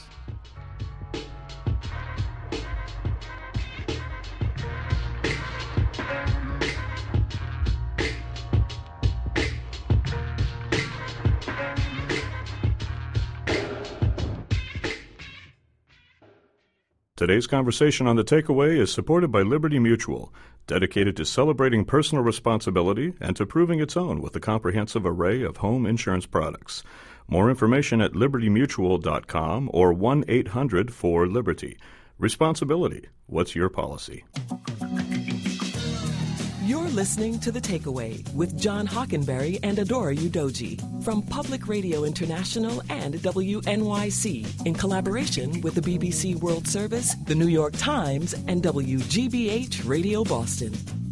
Today's conversation on The Takeaway is supported by Liberty Mutual, dedicated to celebrating personal responsibility and to proving its own with a comprehensive array of home insurance products. More information at liberty mutual dot com or one eight hundred four liberty. Responsibility. What's your policy? You're listening to The Takeaway with John Hockenberry and Adora Udoji from Public Radio International and W N Y C in collaboration with the B B C World Service, the New York Times, and W G B H Radio Boston.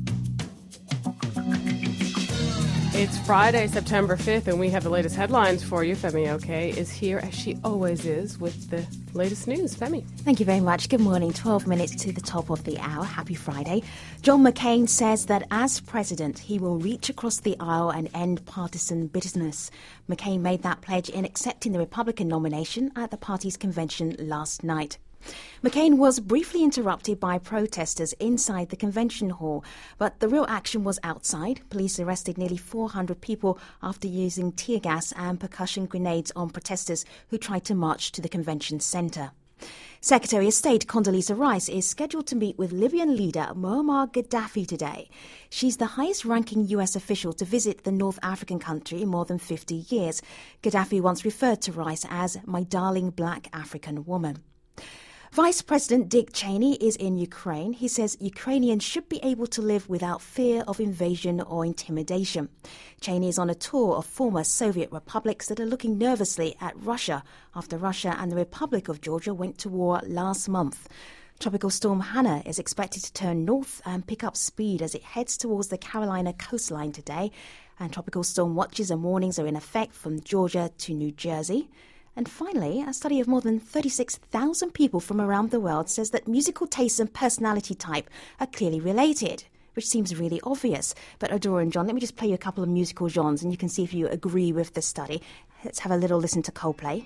It's Friday, September fifth, and we have the latest headlines for you. Femi Oke is here, as she always is, with the latest news. Femi. Thank you very much. Good morning. twelve minutes to the top of the hour. Happy Friday. John McCain says that as president, he will reach across the aisle and end partisan bitterness. McCain made that pledge in accepting the Republican nomination at the party's convention last night. McCain was briefly interrupted by protesters inside the convention hall, but the real action was outside. Police arrested nearly four hundred people after using tear gas and percussion grenades on protesters who tried to march to the convention centre. Secretary of State Condoleezza Rice is scheduled to meet with Libyan leader Muammar Gaddafi today. She's the highest-ranking U S official to visit the North African country in more than fifty years. Gaddafi once referred to Rice as "my darling black African woman." Vice President Dick Cheney is in Ukraine. He says Ukrainians should be able to live without fear of invasion or intimidation. Cheney is on a tour of former Soviet republics that are looking nervously at Russia after Russia and the Republic of Georgia went to war last month. Tropical storm Hannah is expected to turn north and pick up speed as it heads towards the Carolina coastline today. And tropical storm watches and warnings are in effect from Georgia to New Jersey. And finally, a study of more than thirty-six thousand people from around the world says that musical tastes and personality type are clearly related, which seems really obvious. But Adora and John, let me just play you a couple of musical genres and you can see if you agree with the study. Let's have a little listen to Coldplay.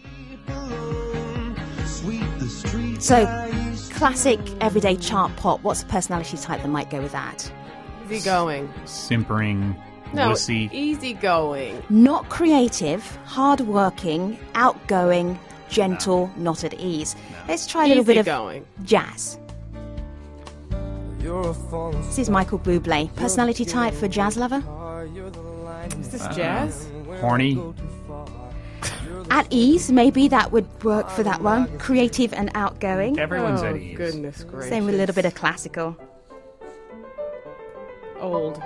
So, classic, everyday chart pop. What's the personality type that might go with that? Easygoing. Simpering. No, wussy. Easygoing. Not creative, hard-working, outgoing, gentle, no. not at ease. No. Let's try a little bit of going. jazz. This is Michael Bublé. Personality type for jazz lover? Is this uh, jazz? Horny. At ease, maybe that would work for that one. Creative and outgoing. Everyone's oh, at ease. Goodness gracious. Same with a little bit of classical. Old.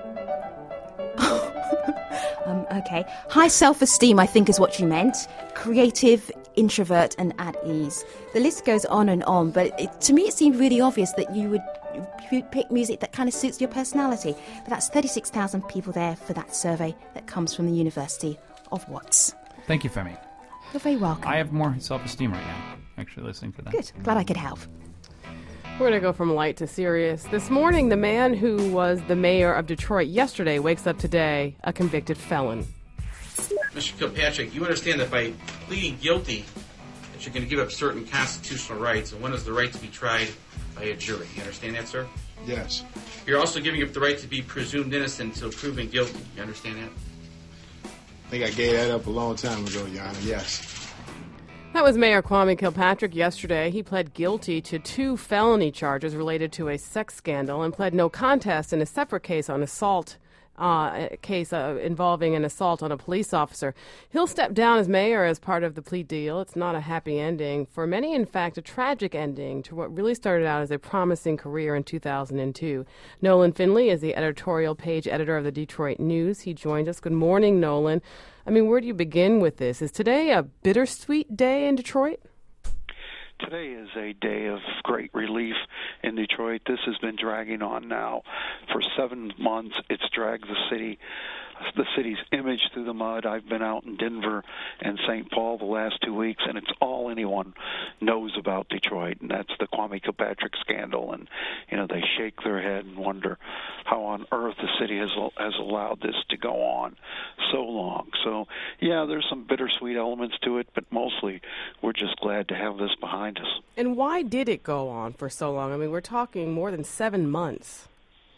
um, okay. High self-esteem, I think, is what you meant. Creative, introvert, and at ease. The list goes on and on, but it, to me it seemed really obvious that you would you'd pick music that kind of suits your personality. But that's thirty-six thousand people there for that survey that comes from the University of Watts. Thank you, Femi. You're very welcome. I have more self-esteem right now, actually, listening to that. Good. Glad I could help. We're going to go from light to serious. This morning, the man who was the mayor of Detroit yesterday wakes up today a convicted felon. Mister Kilpatrick, you understand that by pleading guilty, that you're going to give up certain constitutional rights, and one is the right to be tried by a jury. You understand that, sir? Yes. You're also giving up the right to be presumed innocent until proven guilty. You understand that? I think I gave that up a long time ago, Your Honor. Yes. That was Mayor Kwame Kilpatrick yesterday. He pled guilty to two felony charges related to a sex scandal and pled no contest in a separate case on assault, uh, a case uh, involving an assault on a police officer. He'll step down as mayor as part of the plea deal. It's not a happy ending. For many, in fact, a tragic ending to what really started out as a promising career in two thousand two. Nolan Finley is the editorial page editor of the Detroit News. He joins us. Good morning, Nolan. I mean, where do you begin with this? Is today a bittersweet day in Detroit? Today is a day of great relief in Detroit. This has been dragging on now for seven months. It's dragged the city, the city's image through the mud. I've been out in Denver and Saint Paul the last two weeks, and it's all anyone knows about Detroit, and that's the Kwame Kilpatrick scandal. And, you know, they shake their head and wonder how on earth the city has has allowed this to go on so long. So, yeah, there's some bittersweet elements to it, but mostly we're just glad to have this behind us. And why did it go on for so long? I mean, we're talking more than seven months.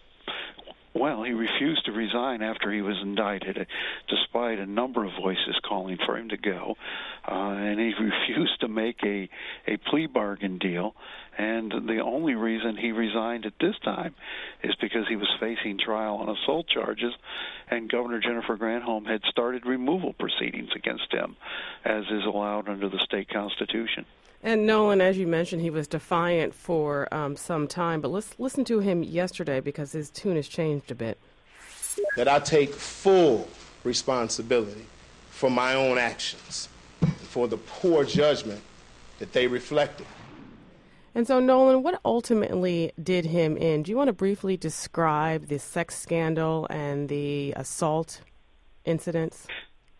Well, he refused to resign after he was indicted, despite a number of voices calling for him to go. Uh, and he refused to make a, a plea bargain deal. And the only reason he resigned at this time is because he was facing trial on assault charges, and Governor Jennifer Granholm had started removal proceedings against him, as is allowed under the state constitution. And Nolan, as you mentioned, he was defiant for um, some time, but let's listen to him yesterday because his tune has changed a bit. That I take full responsibility for my own actions, for the poor judgment that they reflected. And so, Nolan, what ultimately did him in? Do you want to briefly describe the sex scandal and the assault incidents?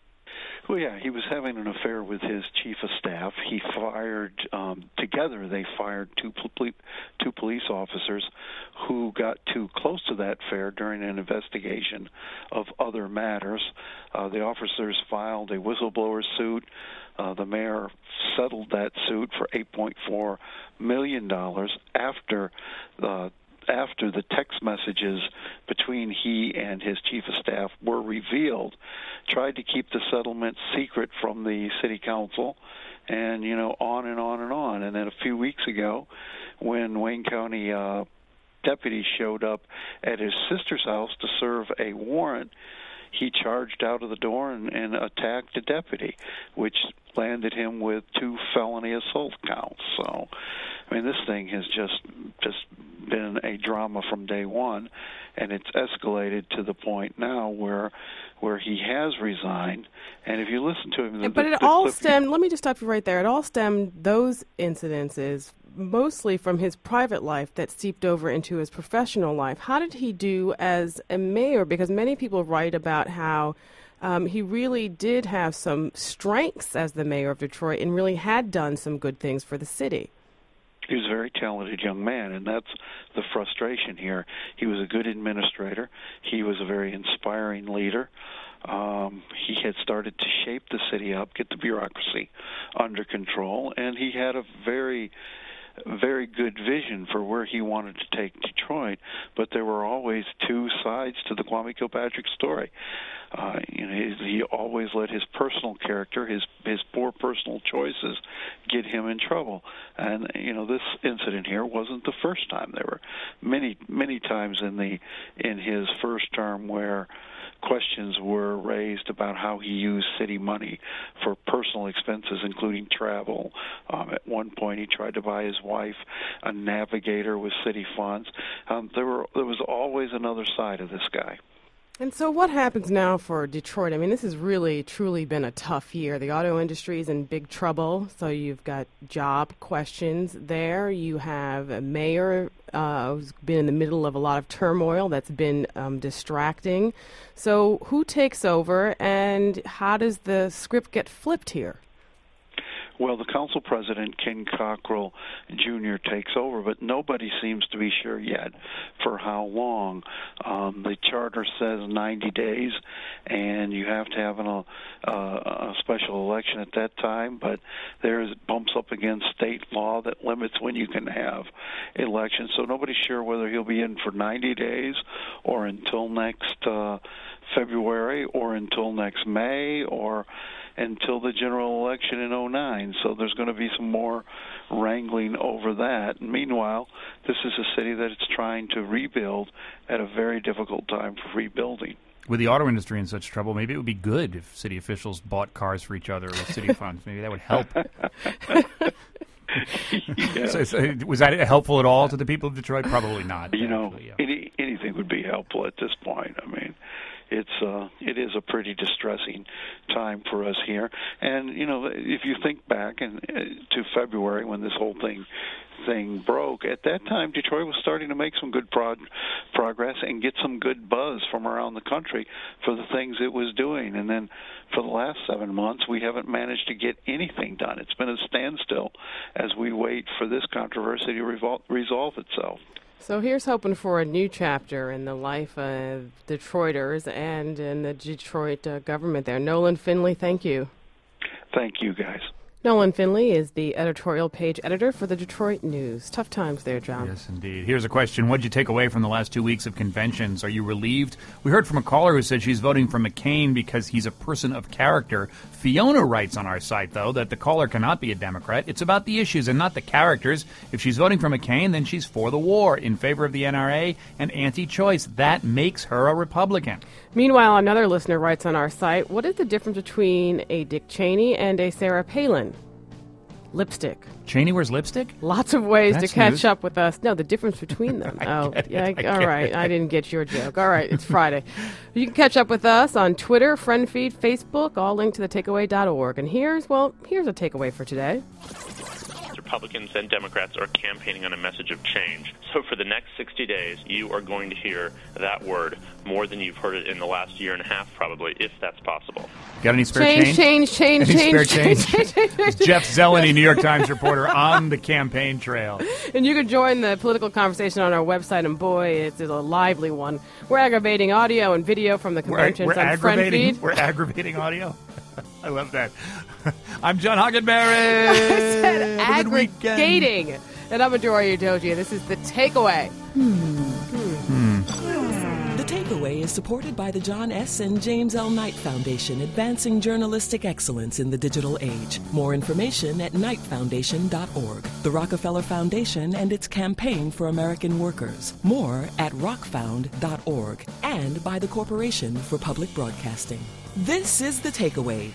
Well, yeah, he was having an affair with his chief of staff. He fired, um, together they fired two, pol- two police officers who got too close to that affair during an investigation of other matters. Uh, the officers filed a whistleblower suit. Uh, the mayor settled that suit for eight point four million dollars after the after the text messages between he and his chief of staff were revealed, tried to keep the settlement secret from the city council, and, you know, on and on and on. And then a few weeks ago, when Wayne County uh, deputies showed up at his sister's house to serve a warrant, he charged out of the door and, and attacked a deputy, which landed him with two felony assault counts. So, I mean, this thing has just just been a drama from day one, and it's escalated to the point now where where he has resigned. And if you listen to him, the, but it the, all the, stemmed. Let me just stop you right there. It all stemmed those incidences mostly from his private life that seeped over into his professional life. How did he do as a mayor? Because many people write about how um, he really did have some strengths as the mayor of Detroit and really had done some good things for the city. He was a very talented young man, and that's the frustration here. He was a good administrator. He was a very inspiring leader. Um, he had started to shape the city up, get the bureaucracy under control, and he had a very very good vision for where he wanted to take Detroit, but there were always two sides to the Kwame Kilpatrick story. Uh, you know, he, he always let his personal character, his his poor personal choices, get him in trouble. And you know, this incident here wasn't the first time. There were many many times in the in his first term where questions were raised about how he used city money for personal expenses, including travel. Um, at one point, he tried to buy his wife a Navigator with city funds. Um, there were there was always another side of this guy. And so what happens now for Detroit? I mean, this has really, truly been a tough year. The auto industry is in big trouble, so you've got job questions there. You have a mayor uh, who's been in the middle of a lot of turmoil that's been um, distracting. So who takes over, and how does the script get flipped here? Well, the council president, Ken Cockrell Junior, takes over, but nobody seems to be sure yet for how long. Um, the charter says ninety days, and you have to have an, uh, a special election at that time, but there's bumps up against state law that limits when you can have elections. So nobody's sure whether he'll be in for ninety days or until next uh, February or until next May or until the general election in oh nine. So there's going to be some more wrangling over that. And meanwhile, this is a city that it's trying to rebuild at a very difficult time for rebuilding. With the auto industry in such trouble, maybe it would be good if city officials bought cars for each other with city funds. Maybe that would help. Yeah. so, so was that helpful at all to the people of Detroit? Probably not. You know, actually, yeah. any, anything would be helpful at this point. I mean, it's uh, it is a pretty distressing time for us here. And you know, if you think back and uh, to February when this whole thing thing broke, at that time Detroit was starting to make some good prog- progress and get some good buzz from around the country for the things it was doing. And then for the last seven months, we haven't managed to get anything done. It's been a standstill as we wait for this controversy to revol- resolve itself. So here's hoping for a new chapter in the life of Detroiters and in the Detroit uh, government there. Nolan Finley, thank you. Thank you, guys. Nolan Finley is the editorial page editor for the Detroit News. Tough times there, John. Yes, indeed. Here's a question. What did you take away from the last two weeks of conventions? Are you relieved? We heard from a caller who said she's voting for McCain because he's a person of character. Fiona writes on our site, though, that the caller cannot be a Democrat. It's about the issues and not the characters. If she's voting for McCain, then she's for the war, in favor of the N R A, and anti-choice. That makes her a Republican. Meanwhile, another listener writes on our site, what is the difference between a Dick Cheney and a Sarah Palin? Lipstick. Cheney wears lipstick? Lots of ways That's to catch news. up with us. No, the difference between them. oh, get it, yeah. I All get right. it. I didn't get your joke. All right. It's Friday. You can catch up with us on Twitter, Friend Feed, Facebook, all linked to the takeaway dot org. And here's, well, here's a takeaway for today. Republicans and Democrats are campaigning on a message of change. So for the next sixty days, you are going to hear that word more than you've heard it in the last year and a half, probably, if that's possible. Got any spare change? change? Change, change, any change, spare change, change? change, change, change. Jeff Zeleny, New York Times reporter, on the campaign trail. And you can join the political conversation on our website, and boy, it's, it's a lively one. We're aggravating audio and video from the conventions We're, we're on Friend aggravating. Feed. We're aggravating audio. I love that. I'm John Hockenberry. I said aggregating. And I'm Adora Udoji. This is The Takeaway. The Takeaway is supported by the John S. and James L. Knight Foundation, advancing journalistic excellence in the digital age. More information at knight foundation dot org. The Rockefeller Foundation and its campaign for American workers. More at rock found dot org. And by the Corporation for Public Broadcasting. This is The Takeaway.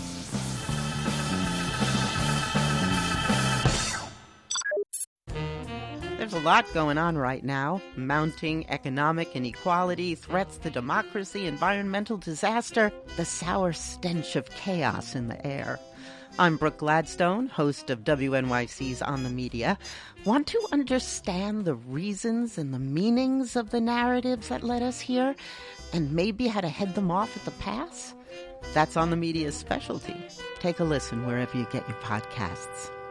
There's a lot going on right now. Mounting economic inequality, threats to democracy, environmental disaster, the sour stench of chaos in the air. I'm Brooke Gladstone, host of W N Y C's On the Media. Want to understand the reasons and the meanings of the narratives that led us here, and maybe how to head them off at the pass? That's On the Media's specialty. Take a listen wherever you get your podcasts.